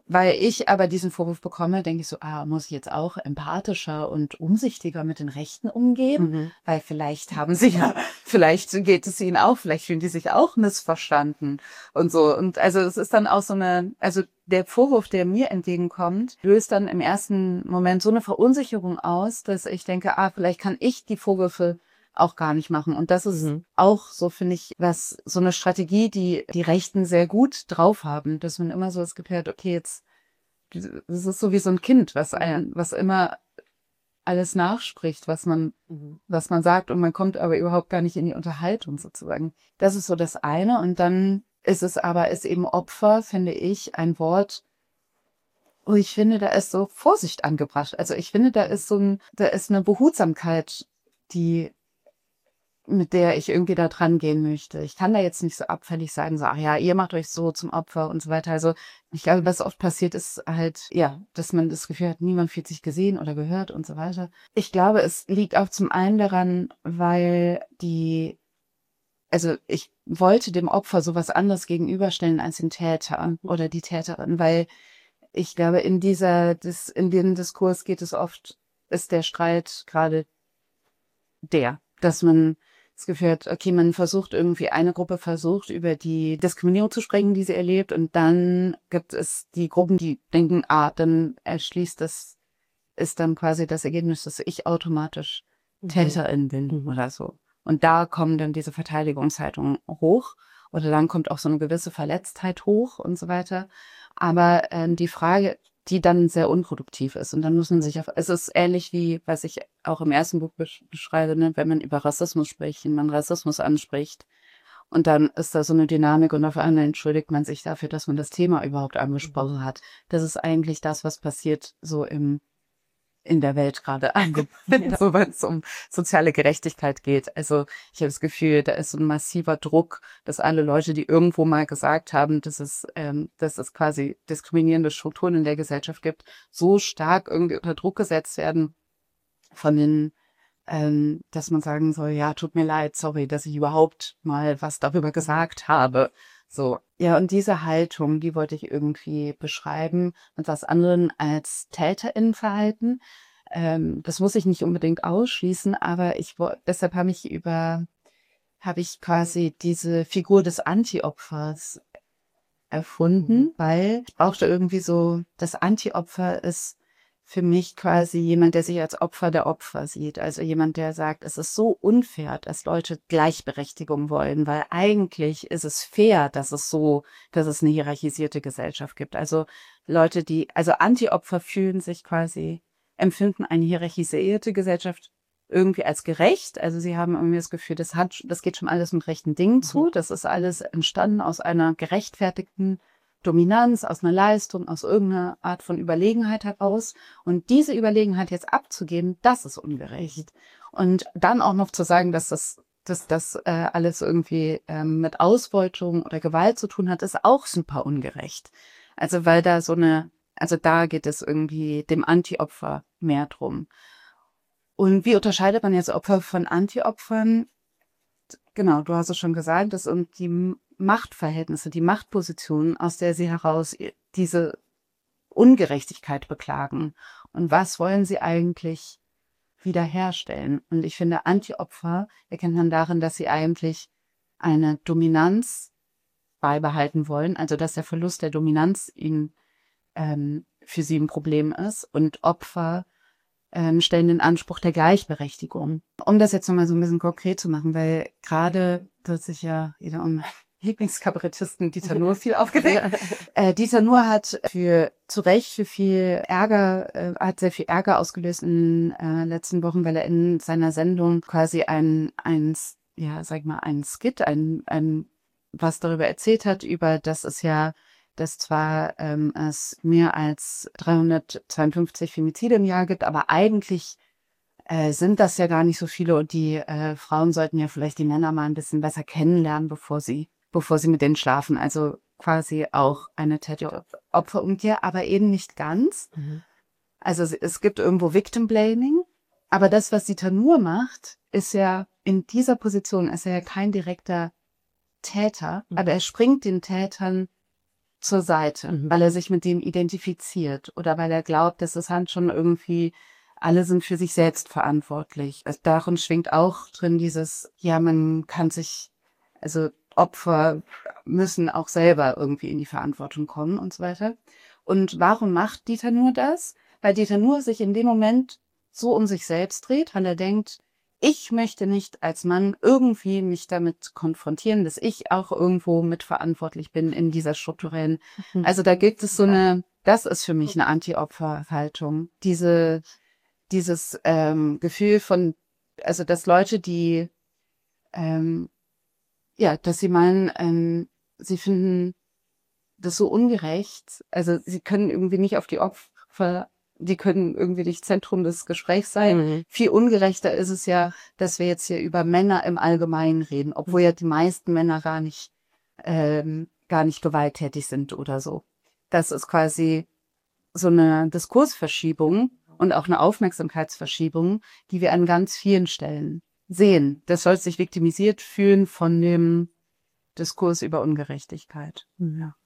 weil ich aber diesen Vorwurf bekomme, denke ich so, ah, muss ich jetzt auch empathischer und umsichtiger mit den Rechten umgehen? Mhm. Weil vielleicht haben sie ja, vielleicht geht es ihnen auch, vielleicht fühlen die sich auch missverstanden und so. Und also es ist dann auch so eine, also der Vorwurf, der mir entgegenkommt, löst dann im ersten Moment so eine Verunsicherung aus, dass ich denke, ah, vielleicht kann ich die Vorwürfe auch gar nicht machen. Und das ist Mhm. auch so, finde ich, was so eine Strategie, die die Rechten sehr gut drauf haben, dass man immer so das Gefühl hat, okay, jetzt, das ist so wie so ein Kind, was ein, was immer alles nachspricht, was man, Mhm. was man sagt, und man kommt aber überhaupt gar nicht in die Unterhaltung sozusagen. Das ist so das eine. Und dann ist es aber, ist eben Opfer, finde ich, ein Wort, wo ich finde, da ist so Vorsicht angebracht. Also ich finde, da ist so ein, da ist eine Behutsamkeit, die mit der ich irgendwie da dran gehen möchte. Ich kann da jetzt nicht so abfällig sagen, so, ach ja, ihr macht euch so zum Opfer und so weiter. Also ich glaube, was oft passiert ist halt, ja, dass man das Gefühl hat, niemand fühlt sich gesehen oder gehört und so weiter. Ich glaube, es liegt auch zum einen daran, weil die, also ich wollte dem Opfer sowas anderes gegenüberstellen als den Täter oder die Täterin, weil ich glaube, in dieser, das, in dem Diskurs geht es oft, ist der Streit gerade der, dass man das Gefühl hat, okay, man versucht irgendwie, eine Gruppe versucht, über die Diskriminierung zu sprechen, die sie erlebt, und dann gibt es die Gruppen, die denken, ah, dann erschließt das, ist dann quasi das Ergebnis, dass ich automatisch Täterin bin Mhm. oder so. Und da kommen dann diese Verteidigungshaltungen hoch, oder dann kommt auch so eine gewisse Verletztheit hoch und so weiter. Aber ähm, die Frage, die dann sehr unproduktiv ist. Und dann muss man sich auf, es ist ähnlich wie, was ich auch im ersten Buch besch beschreibe, ne, wenn man über Rassismus spricht, wenn man Rassismus anspricht. Und dann ist da so eine Dynamik, und auf einmal entschuldigt man sich dafür, dass man das Thema überhaupt angesprochen hat. Das ist eigentlich das, was passiert so im in der Welt gerade angekommen, so wenn es um soziale Gerechtigkeit geht. Also ich habe das Gefühl, da ist so ein massiver Druck, dass alle Leute, die irgendwo mal gesagt haben, dass es, ähm, dass es quasi diskriminierende Strukturen in der Gesellschaft gibt, so stark irgendwie unter Druck gesetzt werden von den, ähm, dass man sagen soll, ja, tut mir leid, sorry, dass ich überhaupt mal was darüber gesagt habe. So. Ja, und diese Haltung, die wollte ich irgendwie beschreiben mit was anderem als TäterInnenverhalten. Ähm, das muss ich nicht unbedingt ausschließen, aber ich wo- deshalb habe ich über, habe ich quasi diese Figur des Anti-Opfers erfunden, Mhm. weil ich brauchte irgendwie so, das Anti-Opfer ist für mich quasi jemand, der sich als Opfer der Opfer sieht. Also jemand, der sagt, es ist so unfair, dass Leute Gleichberechtigung wollen, weil eigentlich ist es fair, dass es so, dass es eine hierarchisierte Gesellschaft gibt. Also Leute, die, also Anti-Opfer fühlen sich quasi, empfinden eine hierarchisierte Gesellschaft irgendwie als gerecht. Also sie haben irgendwie das Gefühl, das hat, das geht schon alles mit rechten Dingen zu. Das ist alles entstanden aus einer gerechtfertigten Dominanz, aus einer Leistung, aus irgendeiner Art von Überlegenheit heraus. Und diese Überlegenheit jetzt abzugeben, das ist ungerecht. Und dann auch noch zu sagen, dass das, dass das äh, alles irgendwie ähm, mit Ausbeutung oder Gewalt zu tun hat, ist auch super ungerecht. Also weil da so eine, also da geht es irgendwie dem Anti-Opfer mehr drum. Und wie unterscheidet man jetzt Opfer von Anti-Opfern? Genau, du hast es schon gesagt, das sind die M- Machtverhältnisse, die Machtpositionen, aus der sie heraus i- diese Ungerechtigkeit beklagen. Und was wollen sie eigentlich wiederherstellen? Und ich finde, Anti-Opfer erkennt man darin, dass sie eigentlich eine Dominanz beibehalten wollen, also dass der Verlust der Dominanz ihnen ähm, für sie ein Problem ist. Und Opfer ähm, stellen den Anspruch der Gleichberechtigung. Um das jetzt nochmal so ein bisschen konkret zu machen, weil gerade wird sich ja jeder um Lieblingskabarettisten Dieter Nuhr viel aufgeregt. Äh, Dieter Nuhr hat für zu Recht für viel Ärger, äh, hat sehr viel Ärger ausgelöst in äh, letzten Wochen, weil er in seiner Sendung quasi ein, ein ja, sag mal, ein Skit, ein, ein was darüber erzählt hat, über dass es ja dass zwar ähm, es mehr als dreihundertzweiundfünfzig Femizide im Jahr gibt, aber eigentlich äh, sind das ja gar nicht so viele, und die äh, Frauen sollten ja vielleicht die Männer mal ein bisschen besser kennenlernen, bevor sie, bevor sie mit denen schlafen. Also quasi auch eine Täter-Opfer-Umkehr, aber eben nicht ganz. Mhm. Also es, es gibt irgendwo Victim Blaming, aber das, was Dieter Nuhr macht, ist ja in dieser Position, ist er ja kein direkter Täter, Mhm. aber er springt den Tätern zur Seite, Mhm. weil er sich mit dem identifiziert oder weil er glaubt, dass es halt schon irgendwie, alle sind für sich selbst verantwortlich. Also darin schwingt auch drin dieses, ja, man kann sich, also Opfer müssen auch selber irgendwie in die Verantwortung kommen und so weiter. Und warum macht Dieter Nuhr das? Weil Dieter Nuhr sich in dem Moment so um sich selbst dreht, weil er denkt, ich möchte nicht als Mann irgendwie mich damit konfrontieren, dass ich auch irgendwo mitverantwortlich bin in dieser strukturellen. Mhm. Also da gibt es so eine, das ist für mich eine Anti-Opfer-Haltung. Diese, dieses ähm, Gefühl von, also dass Leute, die, ähm, ja, dass sie meinen, ähm, sie finden das so ungerecht. Also sie können irgendwie nicht auf die Opfer, die können irgendwie nicht Zentrum des Gesprächs sein. Mhm. Viel ungerechter ist es ja, dass wir jetzt hier über Männer im Allgemeinen reden, obwohl ja die meisten Männer gar nicht, ähm, gar nicht gewalttätig sind oder so. Das ist quasi so eine Diskursverschiebung und auch eine Aufmerksamkeitsverschiebung, die wir an ganz vielen Stellen sehen. Das soll sich viktimisiert fühlen von dem Diskurs über Ungerechtigkeit. Ja.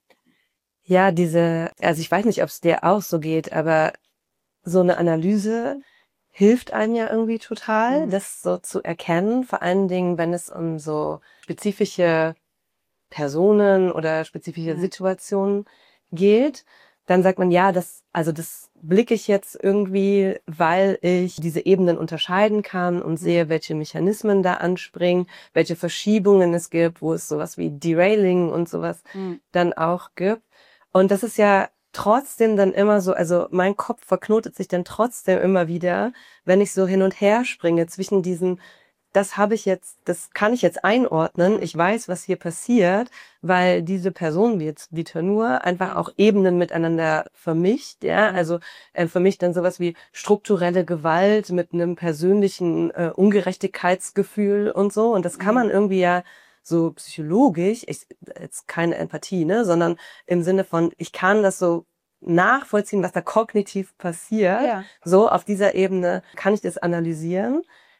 Ja, diese, also ich weiß nicht, ob es dir auch so geht, aber so eine Analyse hilft einem ja irgendwie total, Mhm. das so zu erkennen, vor allen Dingen, wenn es um so spezifische Personen oder spezifische Ja. Situationen geht, dann sagt man, ja, das, also das blicke ich jetzt irgendwie, weil ich diese Ebenen unterscheiden kann und sehe, welche Mechanismen da anspringen, welche Verschiebungen es gibt, wo es sowas wie Derailing und sowas Mhm. dann auch gibt. Und das ist ja trotzdem dann immer so, also mein Kopf verknotet sich dann trotzdem immer wieder, wenn ich so hin und her springe zwischen diesen, das habe ich jetzt, das kann ich jetzt einordnen, ich weiß, was hier passiert, weil diese Person, wie jetzt Dieter Nuhr, einfach auch Ebenen miteinander vermischt, ja, also äh, für mich dann sowas wie strukturelle Gewalt mit einem persönlichen äh, Ungerechtigkeitsgefühl und so, und das kann man irgendwie ja so psychologisch, ich, jetzt keine Empathie, ne, sondern im Sinne von, ich kann das so nachvollziehen, was da kognitiv passiert, Ja. so auf dieser Ebene kann ich das analysieren.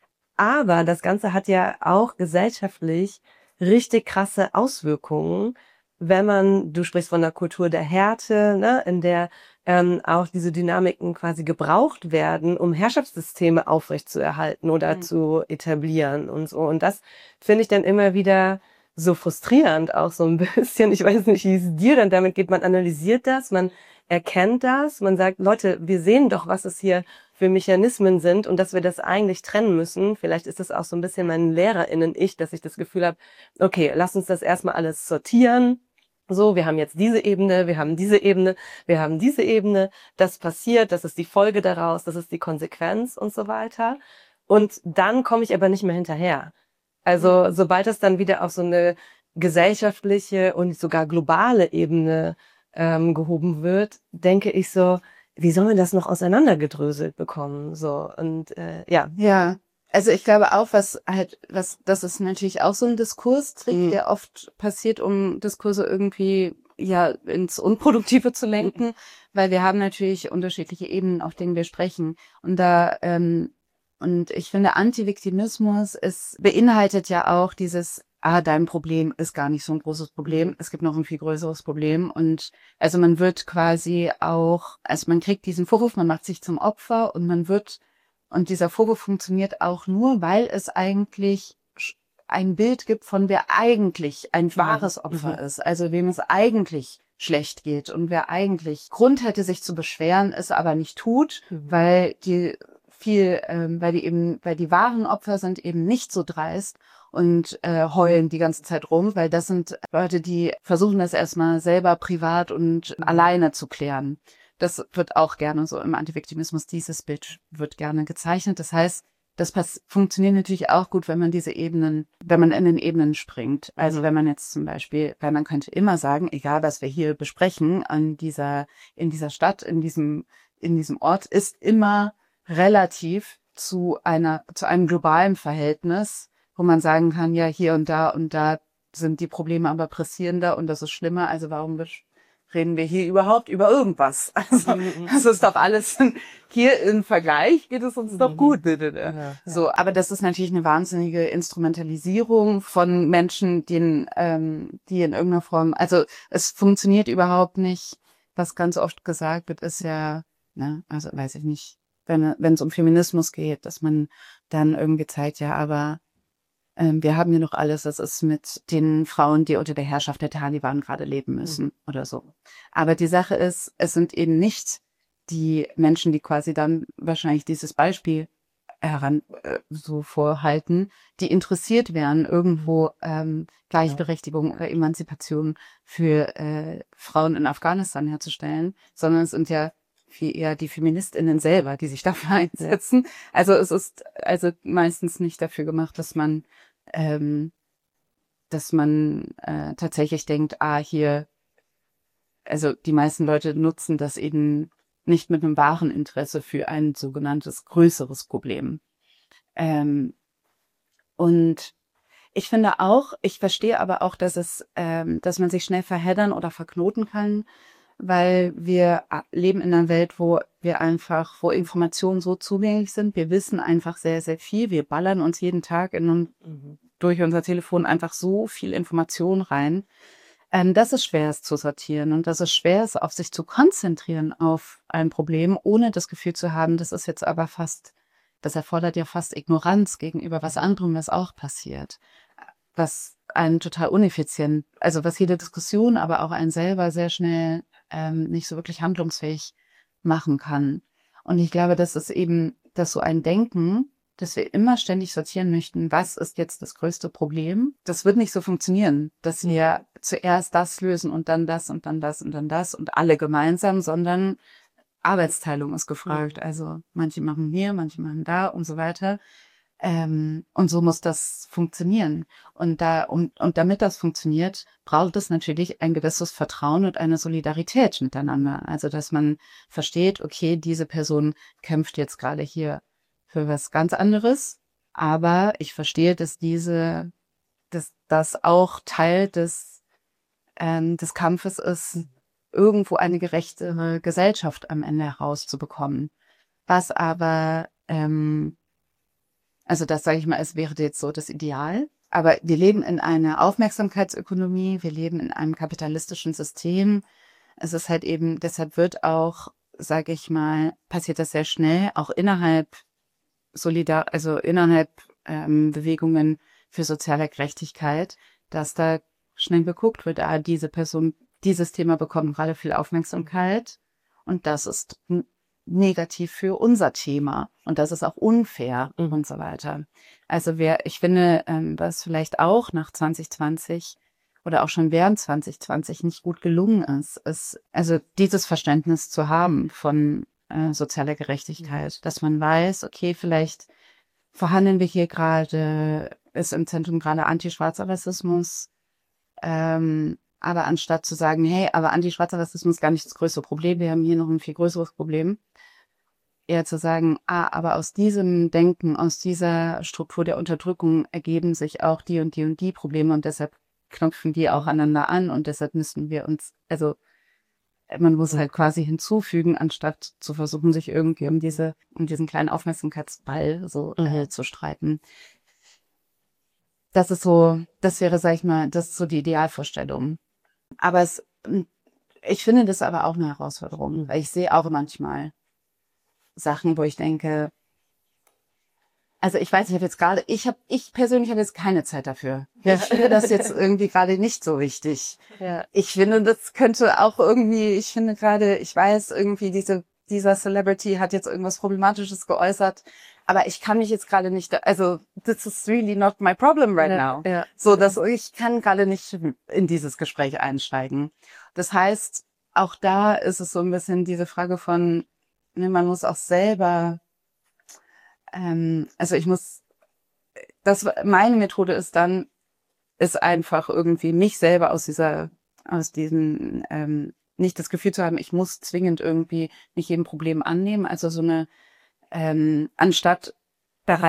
Aber das Ganze hat ja auch gesellschaftlich richtig krasse Auswirkungen, wenn man, du sprichst von der Kultur der Härte, ne, in der ähm, auch diese Dynamiken quasi gebraucht werden, um Herrschaftssysteme aufrechtzuerhalten oder Mhm. zu etablieren und so. Und das finde ich dann immer wieder so frustrierend, auch so ein bisschen. Ich weiß nicht, wie es dir dann damit geht. Man analysiert das, man erkennt das, man sagt, Leute, wir sehen doch, was es hier für Mechanismen sind und dass wir das eigentlich trennen müssen. Vielleicht ist das auch so ein bisschen mein LehrerInnen-Ich, dass ich das Gefühl habe, okay, lass uns das erstmal alles sortieren. So, wir haben jetzt diese Ebene, wir haben diese Ebene, wir haben diese Ebene, das passiert, das ist die Folge daraus, das ist die Konsequenz und so weiter. Und dann komme ich aber nicht mehr hinterher. Also, sobald es dann wieder auf so eine gesellschaftliche und sogar globale Ebene ähm, gehoben wird, denke ich so, wie sollen wir das noch auseinandergedröselt bekommen? So, und äh, ja. Ja, also ich glaube auch, was halt, was, das ist natürlich auch so ein Diskurstrick, Mhm. der oft passiert, um Diskurse irgendwie ja ins Unproduktive zu lenken, weil wir haben natürlich unterschiedliche Ebenen, auf denen wir sprechen. Und da, ähm, und ich finde, Antiviktimismus, es beinhaltet ja auch dieses, ah, dein Problem ist gar nicht so ein großes Problem. Es gibt noch ein viel größeres Problem. Und also man wird quasi auch, also man kriegt diesen Vorwurf, man macht sich zum Opfer und man wird und dieser Vorwurf funktioniert auch nur, weil es eigentlich sch- ein Bild gibt von wer eigentlich ein wahres Opfer Mhm. ist, also wem es eigentlich schlecht geht und wer eigentlich Grund hätte, sich zu beschweren, es aber nicht tut, Mhm. weil die viel, ähm, weil die eben, weil die wahren Opfer sind eben nicht so dreist und äh, heulen die ganze Zeit rum, weil das sind Leute, die versuchen das erstmal selber privat und Mhm. alleine zu klären. Das wird auch gerne so im Antiviktimismus, dieses Bild wird gerne gezeichnet. Das heißt, das pass funktioniert natürlich auch gut, wenn man diese Ebenen, wenn man in den Ebenen springt. Also wenn man jetzt zum Beispiel, weil man könnte immer sagen, egal was wir hier besprechen, an dieser, in dieser Stadt, in diesem, in diesem Ort, ist immer relativ zu einer, zu einem globalen Verhältnis, wo man sagen kann, ja, hier und da und da sind die Probleme aber pressierender und das ist schlimmer. Also warum reden wir hier überhaupt über irgendwas? Also, das ist doch alles, hier im Vergleich geht es uns doch gut. Ja, ja. So, aber das ist natürlich eine wahnsinnige Instrumentalisierung von Menschen, die in, ähm, die in irgendeiner Form, also es funktioniert überhaupt nicht. Was ganz oft gesagt wird, ist ja, ne, also weiß ich nicht, wenn wenn es um Feminismus geht, dass man dann irgendwie zeigt, ja, aber ähm, wir haben ja noch alles, das ist mit den Frauen, die unter der Herrschaft der Taliban gerade leben müssen oder so. Aber die Sache ist, es sind eben nicht die Menschen, die quasi dann wahrscheinlich dieses Beispiel heran äh, so vorhalten, die interessiert wären, irgendwo ähm, Gleichberechtigung oder Emanzipation für äh, Frauen in Afghanistan herzustellen, sondern es sind ja viel eher die FeministInnen selber, die sich dafür einsetzen. Also es ist also meistens nicht dafür gemacht, dass man ähm, dass man äh, tatsächlich denkt, ah, hier, also die meisten Leute nutzen das eben nicht mit einem wahren Interesse für ein sogenanntes größeres Problem. Ähm, und ich finde auch, ich verstehe aber auch, dass es, ähm, dass man sich schnell verheddern oder verknoten kann, weil wir a- leben in einer Welt, wo wir einfach, wo Informationen so zugänglich sind. Wir wissen einfach sehr, sehr viel. Wir ballern uns jeden Tag in, un- Mhm. durch unser Telefon einfach so viel Information rein, ähm, dass es schwer ist zu sortieren und dass es schwer ist, auf sich zu konzentrieren auf ein Problem, ohne das Gefühl zu haben, das ist jetzt aber fast, das erfordert ja fast Ignoranz gegenüber was anderem, was auch passiert, was einen total uneffizient, also was jede Diskussion, aber auch einen selber sehr schnell ähm, nicht so wirklich handlungsfähig machen kann. Und ich glaube, das ist eben, dass so ein Denken, dass wir immer ständig sortieren möchten, was ist jetzt das größte Problem? Das wird nicht so funktionieren, dass wir zuerst das lösen und dann das und dann das und dann das und alle gemeinsam, sondern Arbeitsteilung ist gefragt. Also manche machen hier, manche machen da und so weiter. Ähm, und so muss das funktionieren. Und da, und, und damit das funktioniert, braucht es natürlich ein gewisses Vertrauen und eine Solidarität miteinander. Also, dass man versteht, okay, diese Person kämpft jetzt gerade hier für was ganz anderes, aber ich verstehe, dass diese, dass das auch Teil des, ähm, des Kampfes ist, irgendwo eine gerechtere Gesellschaft am Ende herauszubekommen. Was aber, ähm, also das sage ich mal, es wäre jetzt so das Ideal. Aber wir leben in einer Aufmerksamkeitsökonomie, wir leben in einem kapitalistischen System. Es ist halt eben, deshalb wird auch, sage ich mal, passiert das sehr schnell, auch innerhalb Solidar, also innerhalb ähm, Bewegungen für soziale Gerechtigkeit, dass da schnell geguckt wird, ah, diese Person, dieses Thema bekommt gerade viel Aufmerksamkeit und das ist n- negativ für unser Thema und das ist auch unfair Mhm. und so weiter. Also wer, ich finde, ähm, was vielleicht auch nach zwanzig zwanzig oder auch schon während zwanzig zwanzig nicht gut gelungen ist, ist also dieses Verständnis zu haben von äh, sozialer Gerechtigkeit, dass man weiß, okay, vielleicht verhandeln wir hier gerade, ist im Zentrum gerade antischwarzer Rassismus, ähm, aber anstatt zu sagen, hey, aber antischwarzer Rassismus ist gar nicht das größte Problem, wir haben hier noch ein viel größeres Problem, eher zu sagen, ah, aber aus diesem Denken, aus dieser Struktur der Unterdrückung ergeben sich auch die und die und die Probleme und deshalb knüpfen die auch aneinander an und deshalb müssen wir uns, also man muss halt quasi hinzufügen, anstatt zu versuchen, sich irgendwie um diese, um diesen kleinen Aufmerksamkeitsball so äh, Mhm. zu streiten. Das ist so, das wäre, sag ich mal, das ist so die Idealvorstellung. Aber es, ich finde das aber auch eine Herausforderung, weil ich sehe auch manchmal Sachen, wo ich denke, also ich weiß, ich habe jetzt gerade, ich habe, ich persönlich habe jetzt keine Zeit dafür. Ja. Ich finde das jetzt irgendwie gerade nicht so wichtig. Ja. Ich finde, das könnte auch irgendwie, ich finde gerade, ich weiß irgendwie, diese, dieser Celebrity hat jetzt irgendwas Problematisches geäußert, aber ich kann mich jetzt gerade nicht, also this is really not my problem right Ja. now. Ja. So, dass ich kann gerade nicht in dieses Gespräch einsteigen. Das heißt, auch da ist es so ein bisschen diese Frage von, ne, man muss auch selber, ähm, also ich muss, das, meine Methode ist dann, ist einfach irgendwie mich selber aus dieser, aus diesem, ähm, nicht das Gefühl zu haben, ich muss zwingend irgendwie nicht jedem Problem annehmen. Also so eine, ähm, anstatt bereit,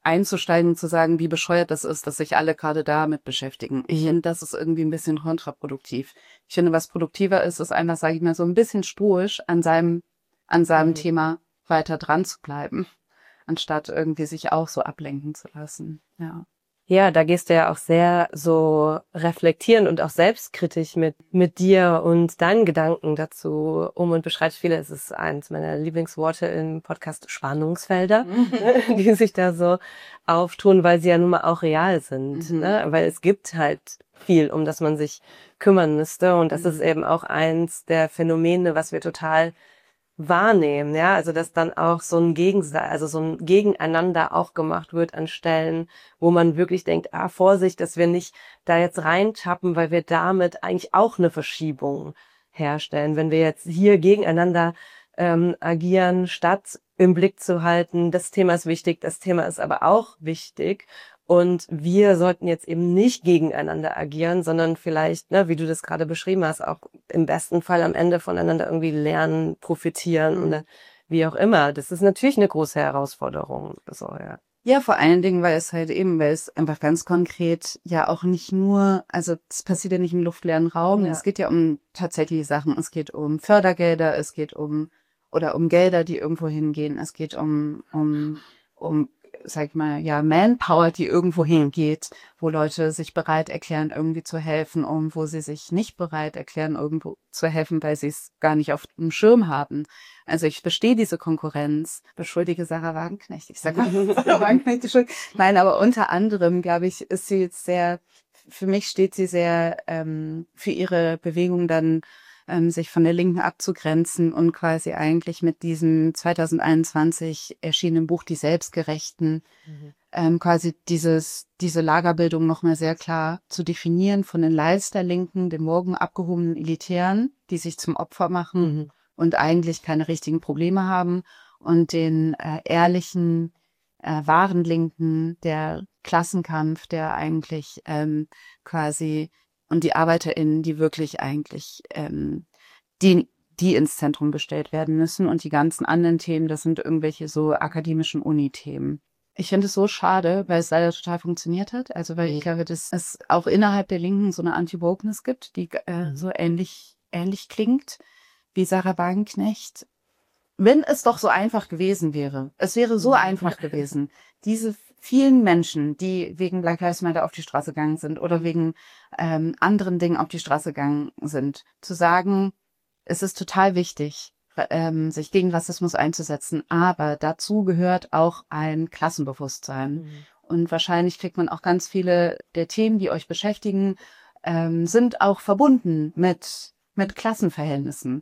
einzusteigen und zu sagen, wie bescheuert das ist, dass sich alle gerade damit beschäftigen. Ich finde, das ist irgendwie ein bisschen kontraproduktiv. Ich finde, was produktiver ist, ist einfach, sage ich mal, so ein bisschen stoisch an seinem, an seinem Mhm. Thema weiter dran zu bleiben, anstatt irgendwie sich auch so ablenken zu lassen. Ja. Ja, da gehst du ja auch sehr so reflektierend und auch selbstkritisch mit, mit dir und deinen Gedanken dazu um und beschreibst viele. Es ist eins meiner Lieblingsworte im Podcast, Spannungsfelder, die sich da so auftun, weil sie ja nun mal auch real sind, Mhm. ne? Weil es gibt halt viel, um das man sich kümmern müsste. Und das Mhm. ist eben auch eins der Phänomene, was wir total wahrnehmen, ja, also dass dann auch so ein Gegensatz, also so ein Gegeneinander auch gemacht wird an Stellen, wo man wirklich denkt, ah, Vorsicht, dass wir nicht da jetzt reintappen, weil wir damit eigentlich auch eine Verschiebung herstellen. Wenn wir jetzt hier gegeneinander ähm, agieren, statt im Blick zu halten, das Thema ist wichtig, das Thema ist aber auch wichtig. Und wir sollten jetzt eben nicht gegeneinander agieren, sondern vielleicht, ne, wie du das gerade beschrieben hast, auch im besten Fall am Ende voneinander irgendwie lernen, profitieren Mhm. oder wie auch immer. Das ist natürlich eine große Herausforderung. So, ja. Ja, vor allen Dingen, weil es halt eben, weil es einfach ganz konkret ja auch nicht nur, also es passiert ja nicht im luftleeren Raum, Ja. es geht ja um tatsächliche Sachen, es geht um Fördergelder, es geht um, oder um Gelder, die irgendwo hingehen, es geht um, um, um, sag ich mal, ja, Manpower, die irgendwo hingeht, wo Leute sich bereit erklären, irgendwie zu helfen, und wo sie sich nicht bereit erklären, irgendwo zu helfen, weil sie es gar nicht auf dem Schirm haben. Also ich verstehe diese Konkurrenz, beschuldige Sarah Wagenknecht. Ich sage Sarah Wagenknecht die Schuld. Nein, aber unter anderem, glaube ich, ist sie jetzt sehr, für mich steht sie sehr ähm, für ihre Bewegung dann, ähm, sich von der Linken abzugrenzen und quasi eigentlich mit diesem zwanzig einundzwanzig erschienenen Buch Die Selbstgerechten Mhm. ähm, quasi dieses, diese Lagerbildung nochmal sehr klar zu definieren von den Leister-Linken, den morgen abgehobenen Elitären, die sich zum Opfer machen Mhm. und eigentlich keine richtigen Probleme haben, und den äh, ehrlichen, äh, wahren Linken, der Klassenkampf, der eigentlich ähm, quasi, und die ArbeiterInnen, die wirklich eigentlich ähm, die, die ins Zentrum gestellt werden müssen, und die ganzen anderen Themen, das sind irgendwelche so akademischen Uni-Themen. Ich finde es so schade, weil es leider total funktioniert hat. Also weil ich glaube, dass es auch innerhalb der Linken so eine Anti-Wokeness gibt, die äh, so ähnlich, ähnlich klingt wie Sarah Wagenknecht. Wenn es doch so einfach gewesen wäre. Es wäre so einfach gewesen. Diese vielen Menschen, die wegen Black Lives Matter auf die Straße gegangen sind oder wegen ähm, anderen Dingen auf die Straße gegangen sind, zu sagen, es ist total wichtig, ähm, sich gegen Rassismus einzusetzen, aber dazu gehört auch ein Klassenbewusstsein. Mhm. Und wahrscheinlich kriegt man auch ganz viele der Themen, die euch beschäftigen, ähm, sind auch verbunden mit, mit Klassenverhältnissen.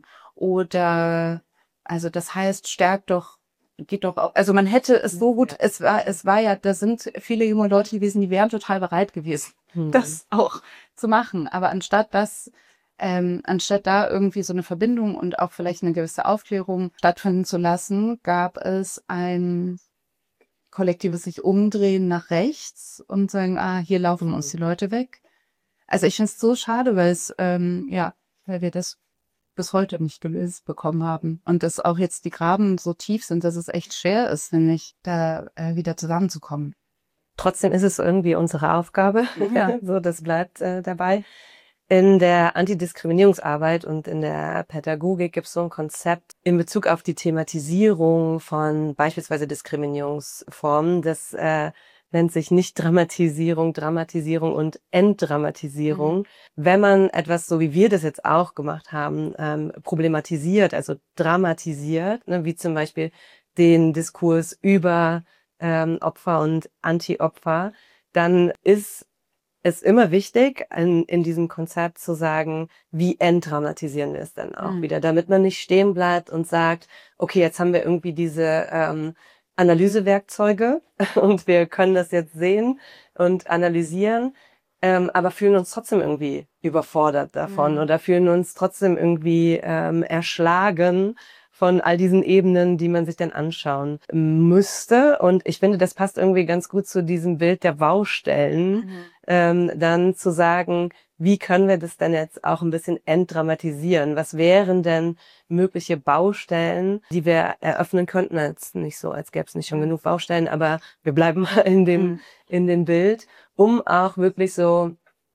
Oder, also das heißt, stärkt doch, geht doch auch, also man hätte es so gut, es war, es war ja, da sind viele junge Leute gewesen, die wären total bereit gewesen, Mhm. das auch zu machen. Aber anstatt das, ähm, anstatt da irgendwie so eine Verbindung und auch vielleicht eine gewisse Aufklärung stattfinden zu lassen, gab es ein kollektives sich umdrehen nach rechts und sagen, ah, hier laufen uns die Leute weg. Also ich finde es so schade, weil es, ähm, ja, weil wir das bis heute nicht gelöst bekommen haben. Und dass auch jetzt die Graben so tief sind, dass es echt schwer ist, nämlich da äh, wieder zusammenzukommen. Trotzdem ist es irgendwie unsere Aufgabe. Ja. So, das bleibt äh, dabei. In der Antidiskriminierungsarbeit und in der Pädagogik gibt es so ein Konzept in Bezug auf die Thematisierung von beispielsweise Diskriminierungsformen. Das äh, nennt sich Nicht-Dramatisierung, Dramatisierung und Entdramatisierung. Mhm. Wenn man etwas, so wie wir das jetzt auch gemacht haben, ähm, problematisiert, also dramatisiert, ne, wie zum Beispiel den Diskurs über ähm, Opfer und Anti-Opfer, dann ist es immer wichtig, in, in diesem Konzept zu sagen, wie entdramatisieren wir es denn auch Mhm. wieder, damit man nicht stehen bleibt und sagt, okay, jetzt haben wir irgendwie diese ähm, Analysewerkzeuge und wir können das jetzt sehen und analysieren, ähm, aber fühlen uns trotzdem irgendwie überfordert davon Mhm. oder fühlen uns trotzdem irgendwie ähm, erschlagen von all diesen Ebenen, die man sich dann anschauen müsste. Und ich finde, das passt irgendwie ganz gut zu diesem Bild der Baustellen, Mhm. ähm, dann zu sagen, wie können wir das denn jetzt auch ein bisschen entdramatisieren? Was wären denn mögliche Baustellen, die wir eröffnen könnten? Jetzt nicht so, als gäbe es nicht schon genug Baustellen, aber wir bleiben mal in dem, Mhm. in dem Bild, um auch wirklich so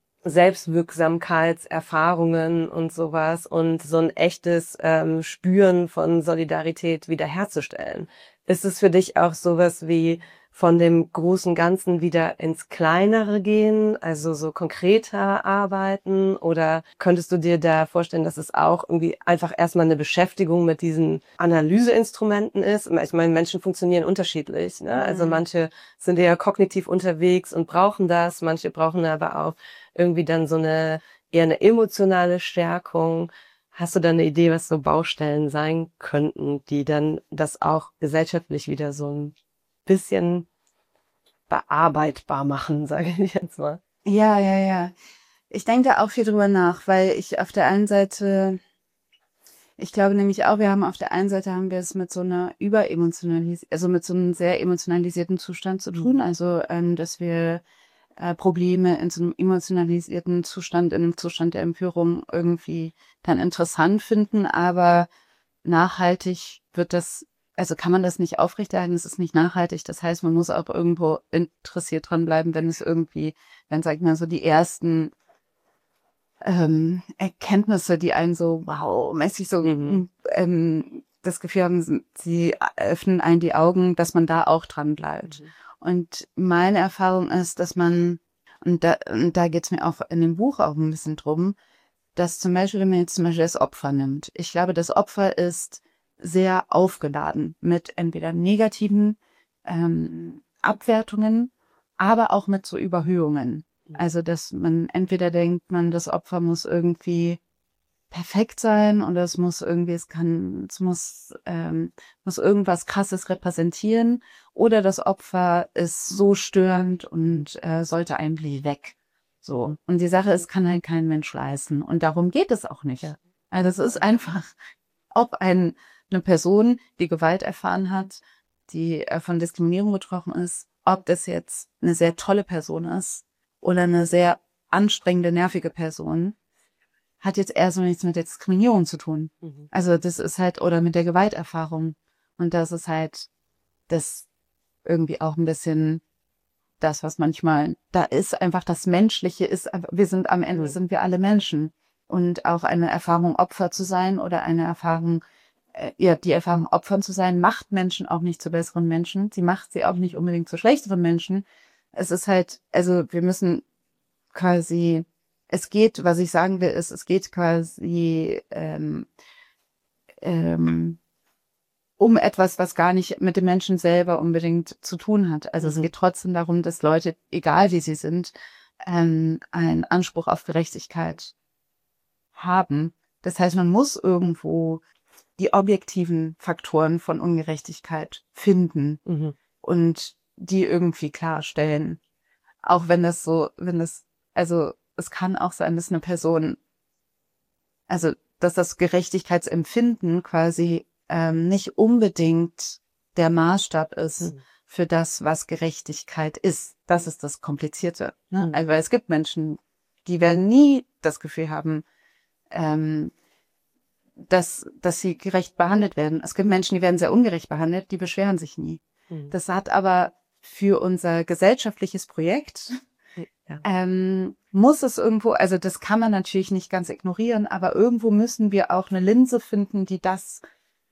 Selbstwirksamkeitserfahrungen und sowas und so ein echtes ähm, Spüren von Solidarität wiederherzustellen. Ist es für dich auch sowas wie von dem großen Ganzen wieder ins Kleinere gehen, also so konkreter arbeiten? Oder könntest du dir da vorstellen, dass es auch irgendwie einfach erstmal eine Beschäftigung mit diesen Analyseinstrumenten ist? Ich meine, Menschen funktionieren unterschiedlich, ne? Also Mhm. manche sind eher kognitiv unterwegs und brauchen das, manche brauchen aber auch irgendwie dann so eine eher eine emotionale Stärkung. Hast du da eine Idee, was so Baustellen sein könnten, die dann das auch gesellschaftlich wieder so ein bisschen bearbeitbar machen, sage ich jetzt mal? Ja, ja, ja. Ich denke da auch viel drüber nach, weil ich auf der einen Seite, ich glaube nämlich auch, wir haben auf der einen Seite haben wir es mit so einer überemotionalis, also mit so einem sehr emotionalisierten Zustand zu tun, also ähm, dass wir äh, Probleme in so einem emotionalisierten Zustand, in einem Zustand der Empörung irgendwie dann interessant finden, aber nachhaltig wird das, also kann man das nicht aufrechterhalten, es ist nicht nachhaltig. Das heißt, man muss auch irgendwo interessiert dran bleiben, wenn es irgendwie, wenn, sag ich mal, so die ersten ähm, Erkenntnisse, die einen so, wow, mäßig so Mhm. ähm, das Gefühl haben, sie öffnen einen die Augen, dass man da auch dran bleibt. Mhm. Und meine Erfahrung ist, dass man, und da, und da geht's mir auch in dem Buch auch ein bisschen drum, dass zum Beispiel, wenn man jetzt zum Beispiel das Opfer nimmt. Ich glaube, das Opfer ist sehr aufgeladen mit entweder negativen ähm, Abwertungen, aber auch mit so Überhöhungen. Also, dass man entweder denkt, man, das Opfer muss irgendwie perfekt sein oder es muss irgendwie, es kann, es muss, ähm, muss irgendwas Krasses repräsentieren oder das Opfer ist so störend und äh, sollte eigentlich weg. So. Und die Sache ist, kann halt kein Mensch leisten. Und darum geht es auch nicht. Ja. Also es ist einfach, ob ein, eine Person, die Gewalt erfahren hat, die äh, von Diskriminierung betroffen ist, ob das jetzt eine sehr tolle Person ist oder eine sehr anstrengende, nervige Person, hat jetzt eher so nichts mit der Diskriminierung zu tun. Mhm. Also das ist halt, oder mit der Gewalterfahrung. Und das ist halt das irgendwie auch ein bisschen das, was manchmal, da ist einfach das Menschliche, ist einfach, wir sind am Ende, Mhm. sind wir alle Menschen. Und auch eine Erfahrung, Opfer zu sein oder eine Erfahrung, äh, ja, die Erfahrung, Opfern zu sein, macht Menschen auch nicht zu besseren Menschen. Sie macht sie auch nicht unbedingt zu schlechteren Menschen. Es ist halt, also wir müssen quasi, es geht, was ich sagen will, ist, es geht quasi ähm, ähm, um etwas, was gar nicht mit dem Menschen selber unbedingt zu tun hat. Also es Mhm. geht trotzdem darum, dass Leute, egal wie sie sind, ähm, einen Anspruch auf Gerechtigkeit haben. Das heißt, man muss irgendwo die objektiven Faktoren von Ungerechtigkeit finden Mhm. und die irgendwie klarstellen. Auch wenn das so, wenn das, also es kann auch sein, dass eine Person, also dass das Gerechtigkeitsempfinden quasi ähm, nicht unbedingt der Maßstab ist Mhm. für das, was Gerechtigkeit ist. Das ist das Komplizierte. Ne? Mhm. Also, weil es gibt Menschen, die werden nie das Gefühl haben, ähm, dass, dass sie gerecht behandelt werden. Es gibt Menschen, die werden sehr ungerecht behandelt, die beschweren sich nie. Mhm. Das hat aber für unser gesellschaftliches Projekt Ja. ähm, muss es irgendwo, also das kann man natürlich nicht ganz ignorieren, aber irgendwo müssen wir auch eine Linse finden, die das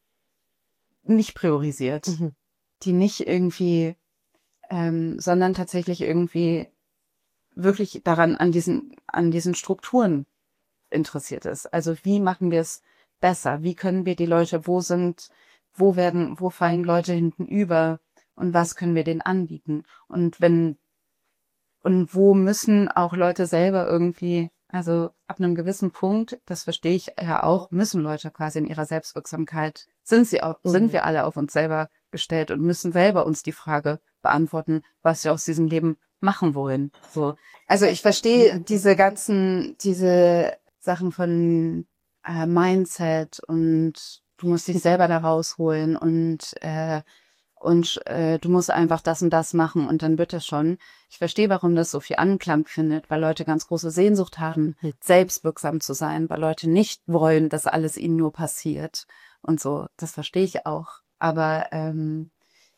nicht priorisiert, Mhm. die nicht irgendwie, ähm, sondern tatsächlich irgendwie wirklich daran, an diesen, an diesen Strukturen interessiert ist. Also wie machen wir es besser? Wie können wir die Leute, wo sind, wo werden, wo fallen Leute hinten über und was können wir denen anbieten? Und wenn Und wo müssen auch Leute selber irgendwie, also ab einem gewissen Punkt, das verstehe ich ja auch, müssen Leute quasi in ihrer Selbstwirksamkeit, sind sie auch, sind Mhm. wir alle auf uns selber gestellt und müssen selber uns die Frage beantworten, was wir aus diesem Leben machen wollen. So. Also ich verstehe diese ganzen, diese Sachen von äh, Mindset und du musst dich selber da rausholen und äh, und äh, du musst einfach das und das machen und dann wird das schon. Ich verstehe, warum das so viel Anklang findet, weil Leute ganz große Sehnsucht haben, selbstwirksam zu sein, weil Leute nicht wollen, dass alles ihnen nur passiert und so. Das verstehe ich auch. Aber ähm,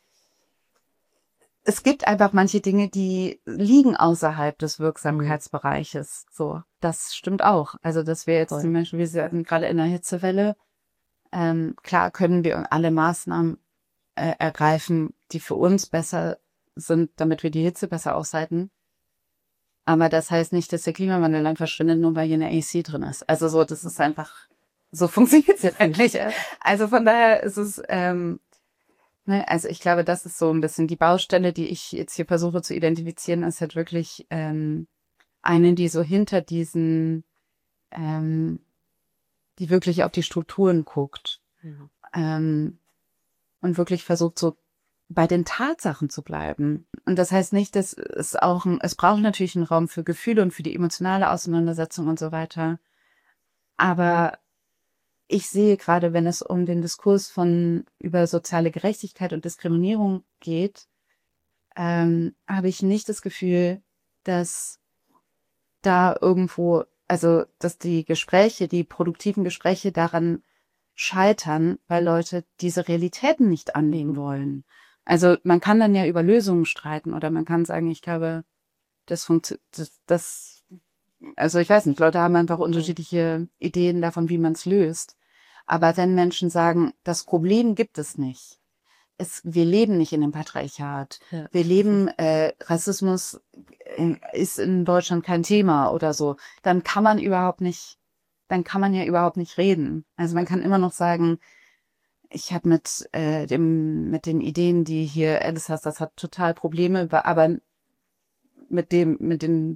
es gibt einfach manche Dinge, die liegen außerhalb des Wirksamkeitsbereiches. So, das stimmt auch. Also, dass wir jetzt Voll. zum Beispiel, wir sind gerade in der Hitzewelle. Ähm, klar können wir alle Maßnahmen äh, ergreifen, die für uns besser sind, damit wir die Hitze besser aushalten. Aber das heißt nicht, dass der Klimawandel dann verschwindet, nur weil hier eine A C drin ist. Also so, das ist einfach, so funktioniert es jetzt endlich. Also von daher ist es, ähm, ne, also ich glaube, das ist so ein bisschen die Baustelle, die ich jetzt hier versuche zu identifizieren, ist halt wirklich ähm, eine, die so hinter diesen, ähm, die wirklich auf die Strukturen guckt. Mhm. Ähm, und wirklich versucht, so bei den Tatsachen zu bleiben. Und das heißt nicht, dass es auch, ein, es braucht natürlich einen Raum für Gefühle und für die emotionale Auseinandersetzung und so weiter. Aber ich sehe gerade, wenn es um den Diskurs von über soziale Gerechtigkeit und Diskriminierung geht, ähm, habe ich nicht das Gefühl, dass da irgendwo, also dass die Gespräche, die produktiven Gespräche daran scheitern, weil Leute diese Realitäten nicht annehmen wollen. Also man kann dann ja über Lösungen streiten oder man kann sagen, ich glaube, das funktioniert, das, das, also ich weiß nicht, Leute haben einfach unterschiedliche Ideen davon, wie man es löst. Aber wenn Menschen sagen, das Problem gibt es nicht, es, wir leben nicht in einem Patriarchat, Ja. wir leben, äh, Rassismus äh, ist in Deutschland kein Thema oder so, dann kann man überhaupt nicht, dann kann man ja überhaupt nicht reden. Also man kann immer noch sagen, ich habe mit äh, dem mit den Ideen, die hier Alice hat, das hat total Probleme, aber mit dem, mit den,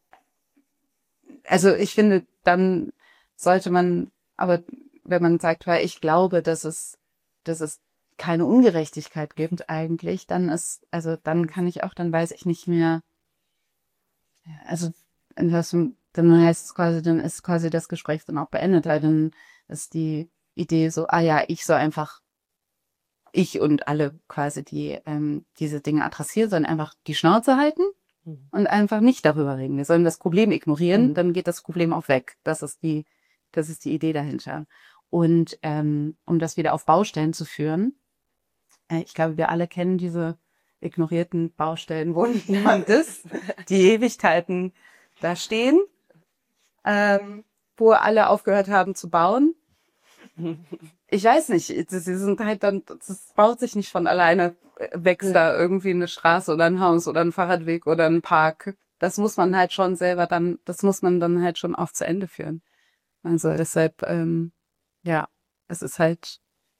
also ich finde, dann sollte man, aber wenn man sagt, weil ich glaube, dass es, dass es keine Ungerechtigkeit gibt eigentlich, dann ist, also dann kann ich auch, dann weiß ich nicht mehr, also das, dann heißt es quasi, dann ist quasi das Gespräch dann auch beendet, weil dann ist die Idee so, ah ja, ich soll einfach, ich und alle quasi, die ähm, diese Dinge adressieren, sollen einfach die Schnauze halten Mhm. und einfach nicht darüber reden. Wir sollen das Problem ignorieren, Mhm. dann geht das Problem auch weg. Das ist die, das ist die Idee dahinter. Und ähm, um das wieder auf Baustellen zu führen, äh, ich glaube, wir alle kennen diese ignorierten Baustellen, wo niemand ist, die Ewigkeiten da stehen, ähm, wo alle aufgehört haben zu bauen. Ich weiß nicht, sie sind halt dann, das baut sich nicht von alleine, wächst da irgendwie eine Straße oder ein Haus oder ein Fahrradweg oder ein Park. Das muss man halt schon selber dann, das muss man dann halt schon auch zu Ende führen. Also deshalb, ähm, ja, es ist halt,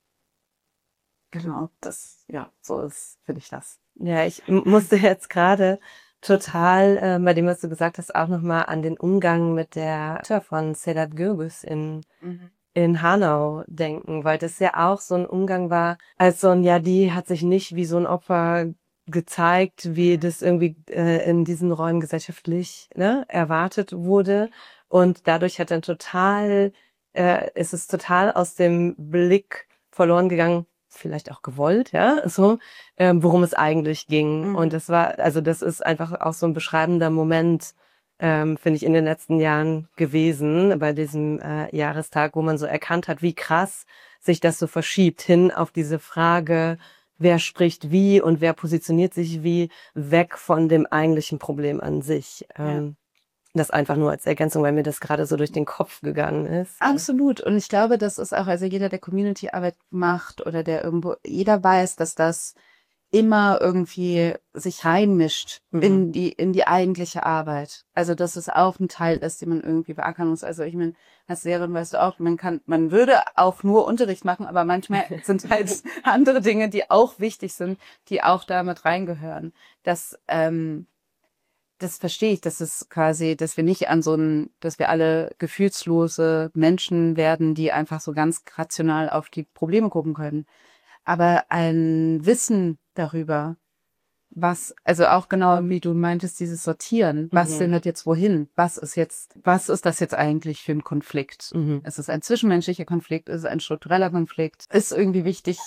genau, das, ja, so ist, finde ich das. Ja, ich m- musste jetzt gerade total, äh, bei dem, was du gesagt hast, auch nochmal an den Umgang mit der Mutter von Sedat Gürbüz in, in Hanau denken, weil das ja auch so ein Umgang war, als so ein, ja, die hat sich nicht wie so ein Opfer gezeigt, wie das irgendwie äh, in diesen Räumen gesellschaftlich ne, erwartet wurde. Und dadurch hat dann total, äh, ist es total aus dem Blick verloren gegangen, vielleicht auch gewollt, ja, so, ähm, worum es eigentlich ging. Mhm. Und das war, also das ist einfach auch so ein beschreibender Moment, ähm, finde ich, in den letzten Jahren gewesen, bei diesem äh, Jahrestag, wo man so erkannt hat, wie krass sich das so verschiebt hin auf diese Frage, wer spricht wie und wer positioniert sich wie, weg von dem eigentlichen Problem an sich. Ähm, Das einfach nur als Ergänzung, weil mir das gerade so durch den Kopf gegangen ist. Absolut. Und ich glaube, das ist auch, also jeder, der Community-Arbeit macht oder der irgendwo, jeder weiß, dass das immer irgendwie sich reinmischt Mhm. in die, in die eigentliche Arbeit. Also, dass es auch ein Teil ist, den man irgendwie beackern muss. Also, ich meine, als Lehrerin weißt du auch, man kann, man würde auch nur Unterricht machen, aber manchmal sind halt andere Dinge, die auch wichtig sind, die auch damit reingehören. Das, ähm, das verstehe ich, dass es quasi, dass wir nicht an so ein, dass wir alle gefühlslose Menschen werden, die einfach so ganz rational auf die Probleme gucken können. Aber ein Wissen darüber, was, also auch genau wie du meintest, dieses Sortieren, was Mhm. sendet jetzt wohin? Was ist jetzt, was ist das jetzt eigentlich für ein Konflikt? Mhm. Ist es ein zwischenmenschlicher Konflikt? Ist es ein struktureller Konflikt? Ist irgendwie wichtig,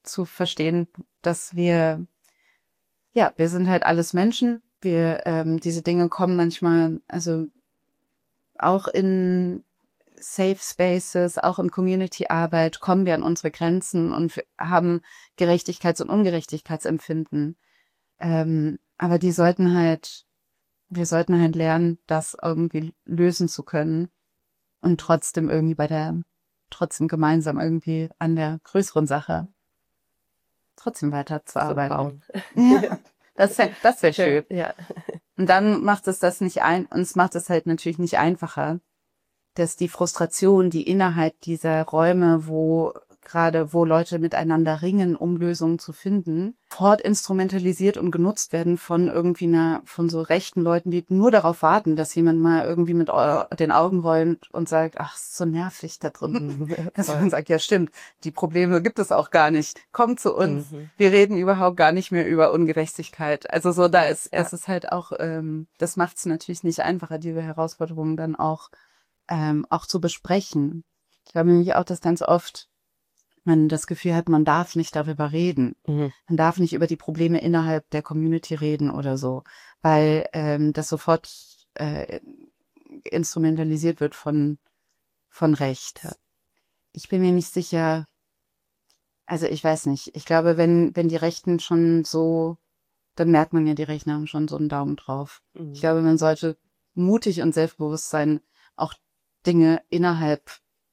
zu verstehen, dass wir, ja, wir sind halt alles Menschen. Wir, ähm, diese Dinge kommen manchmal, also auch in Safe Spaces, auch in Community-Arbeit kommen wir an unsere Grenzen und wir haben Gerechtigkeits- und Ungerechtigkeitsempfinden. Ähm, aber die sollten halt, wir sollten halt lernen, das irgendwie lösen zu können und trotzdem irgendwie bei der, trotzdem gemeinsam irgendwie an der größeren Sache trotzdem zu weiterzuarbeiten. bauen. Ja, das wär, das wäre schön. Ja. Und dann macht es das nicht ein, uns macht es halt natürlich nicht einfacher, dass die Frustration, die innerhalb dieser Räume, wo gerade, wo Leute miteinander ringen, um Lösungen zu finden, fort instrumentalisiert und genutzt werden von irgendwie einer, von so rechten Leuten, die nur darauf warten, dass jemand mal irgendwie mit eu- den Augen rollt und sagt, ach, ist so nervig da drin. Dass man sagt, ja stimmt, die Probleme gibt es auch gar nicht. Kommt zu uns. Mhm. Wir reden überhaupt gar nicht mehr über Ungerechtigkeit. Also so, da ist, Ja. das ist halt auch, ähm, das macht es natürlich nicht einfacher, diese Herausforderungen dann auch ähm, auch zu besprechen. Ich glaube nämlich auch, dass ganz oft man das Gefühl hat, man darf nicht darüber reden. Mhm. Man darf nicht über die Probleme innerhalb der Community reden oder so, weil ähm, das sofort äh, instrumentalisiert wird von, von Recht. Ja. Ich bin mir nicht sicher, also ich weiß nicht. Ich glaube, wenn, wenn die Rechten schon so, dann merkt man ja, die Rechten haben schon so einen Daumen drauf. Mhm. Ich glaube, man sollte mutig und selbstbewusst sein, auch Dinge innerhalb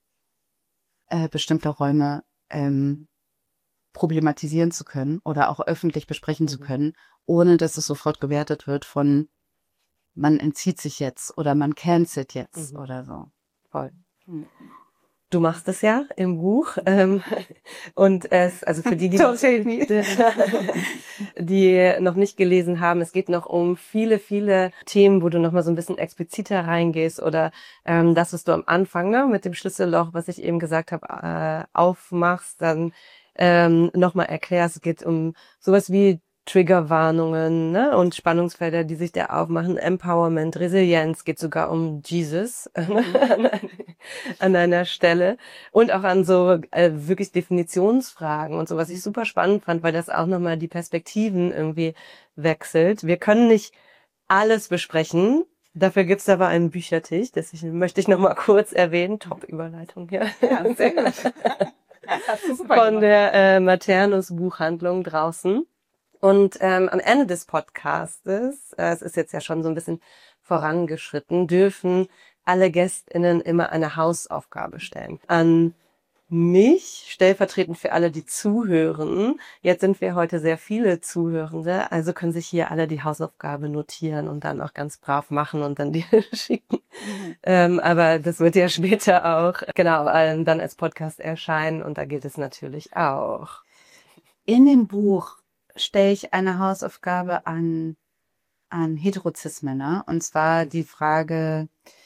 äh, bestimmter Räume ähm, problematisieren zu können oder auch öffentlich besprechen zu Mhm. können, ohne dass es sofort gewertet wird von man entzieht sich jetzt oder man cancelt jetzt Mhm. oder so. Voll. Du machst es ja im Buch. Ähm, und es, also für die, die, Don't tell me. die noch nicht gelesen haben, es geht noch um viele, viele Themen, wo du noch mal so ein bisschen expliziter reingehst oder ähm, das, was du am Anfang ne, mit dem Schlüsselloch, was ich eben gesagt habe, äh, aufmachst, dann ähm, noch mal erklärst. Es geht um sowas wie Triggerwarnungen ne, und Spannungsfelder, die sich da aufmachen, Empowerment, Resilienz, geht sogar um Jesus an einer Stelle und auch an so äh, wirklich Definitionsfragen und so, was ich super spannend fand, weil das auch nochmal die Perspektiven irgendwie wechselt. Wir können nicht alles besprechen. Dafür gibt's aber einen Büchertisch, deswegen möchte ich nochmal kurz erwähnen. Top-Überleitung hier. Ja, sehr gut. Hast du super Von gemacht. der äh, Maternus Buchhandlung draußen. Und ähm, am Ende des Podcastes, äh, es ist jetzt ja schon so ein bisschen vorangeschritten, dürfen alle GästInnen immer eine Hausaufgabe stellen. An mich, stellvertretend für alle, die zuhören. Jetzt sind wir heute sehr viele Zuhörende, also können sich hier alle die Hausaufgabe notieren und dann auch ganz brav machen und dann dir schicken. Mhm. Ähm, aber das wird ja später auch, genau, ähm, dann als Podcast erscheinen und da gilt es natürlich auch. In dem Buch stelle ich eine Hausaufgabe an, an Heterozis-Männer, und zwar die Frage,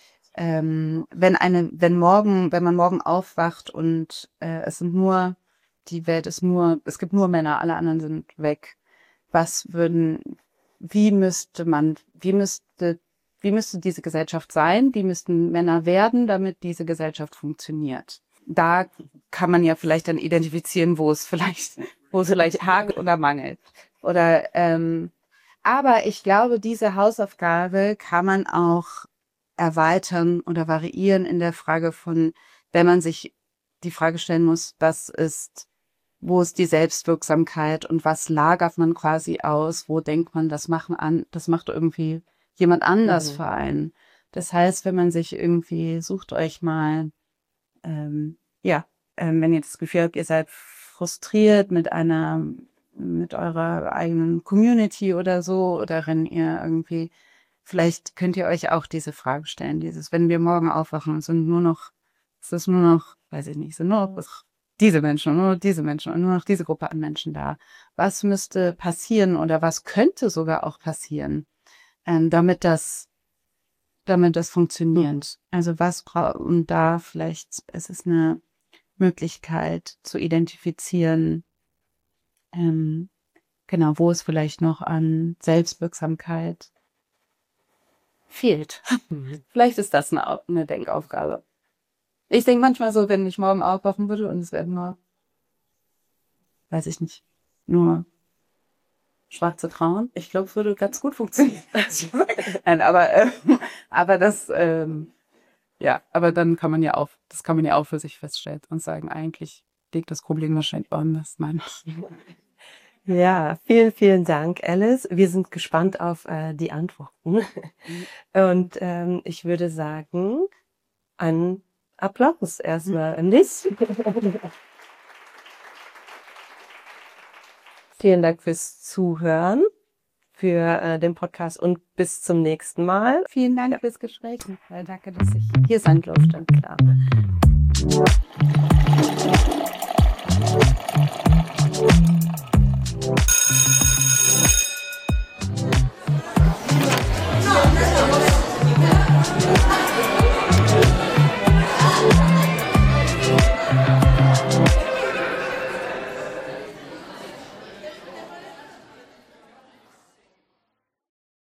ähm, wenn eine, wenn morgen, wenn man morgen aufwacht und äh, es sind nur, die Welt ist nur, es gibt nur Männer, alle anderen sind weg. Was würden, wie müsste man, wie müsste, wie müsste diese Gesellschaft sein? Wie müssten Männer werden, damit diese Gesellschaft funktioniert? Da kann man ja vielleicht dann identifizieren, wo es vielleicht, wo es vielleicht hakt oder mangelt. Oder, ähm, aber ich glaube, diese Hausaufgabe kann man auch erweitern oder variieren in der Frage von, wenn man sich die Frage stellen muss, was ist, wo ist die Selbstwirksamkeit und was lagert man quasi aus, wo denkt man, das machen an, das macht irgendwie jemand anders Mhm. für einen. Das heißt, wenn man sich irgendwie, sucht euch mal, ähm, ja, ähm, wenn ihr das Gefühl habt, ihr seid frustriert mit einer, mit eurer eigenen Community oder so, oder wenn ihr irgendwie, vielleicht könnt ihr euch auch diese Frage stellen, dieses, wenn wir morgen aufwachen, es sind nur noch, es ist nur noch, weiß ich nicht, sind nur noch diese Menschen und nur noch diese Menschen und nur noch diese Gruppe an Menschen da. Was müsste passieren oder was könnte sogar auch passieren, ähm, damit das, damit das Mhm. funktioniert? Also was braucht, und da vielleicht ist es eine Möglichkeit zu identifizieren, ähm, genau, wo es vielleicht noch an Selbstwirksamkeit fehlt. Mhm. Vielleicht ist das eine, Au- eine Denkaufgabe. Ich denke manchmal so, wenn ich morgen aufwachen würde und es wären nur weiß ich nicht, nur schwarze Frauen. Ich glaube, es würde ganz gut funktionieren. Nein, aber, äh, aber das, ähm, ja, aber dann kann man ja auch, das kann man ja auch für sich feststellen und sagen, eigentlich liegt das Problem wahrscheinlich woanders. Nein. Ja, vielen, vielen Dank, Alice. Wir sind gespannt auf äh, die Antworten. Und ähm, ich würde sagen, einen Applaus erstmal an dich. Vielen Dank fürs Zuhören, für äh, den Podcast und bis zum nächsten Mal. Vielen Dank fürs Gespräch. Äh, Danke, dass ich hier sein durfte. Klar. No, no, no.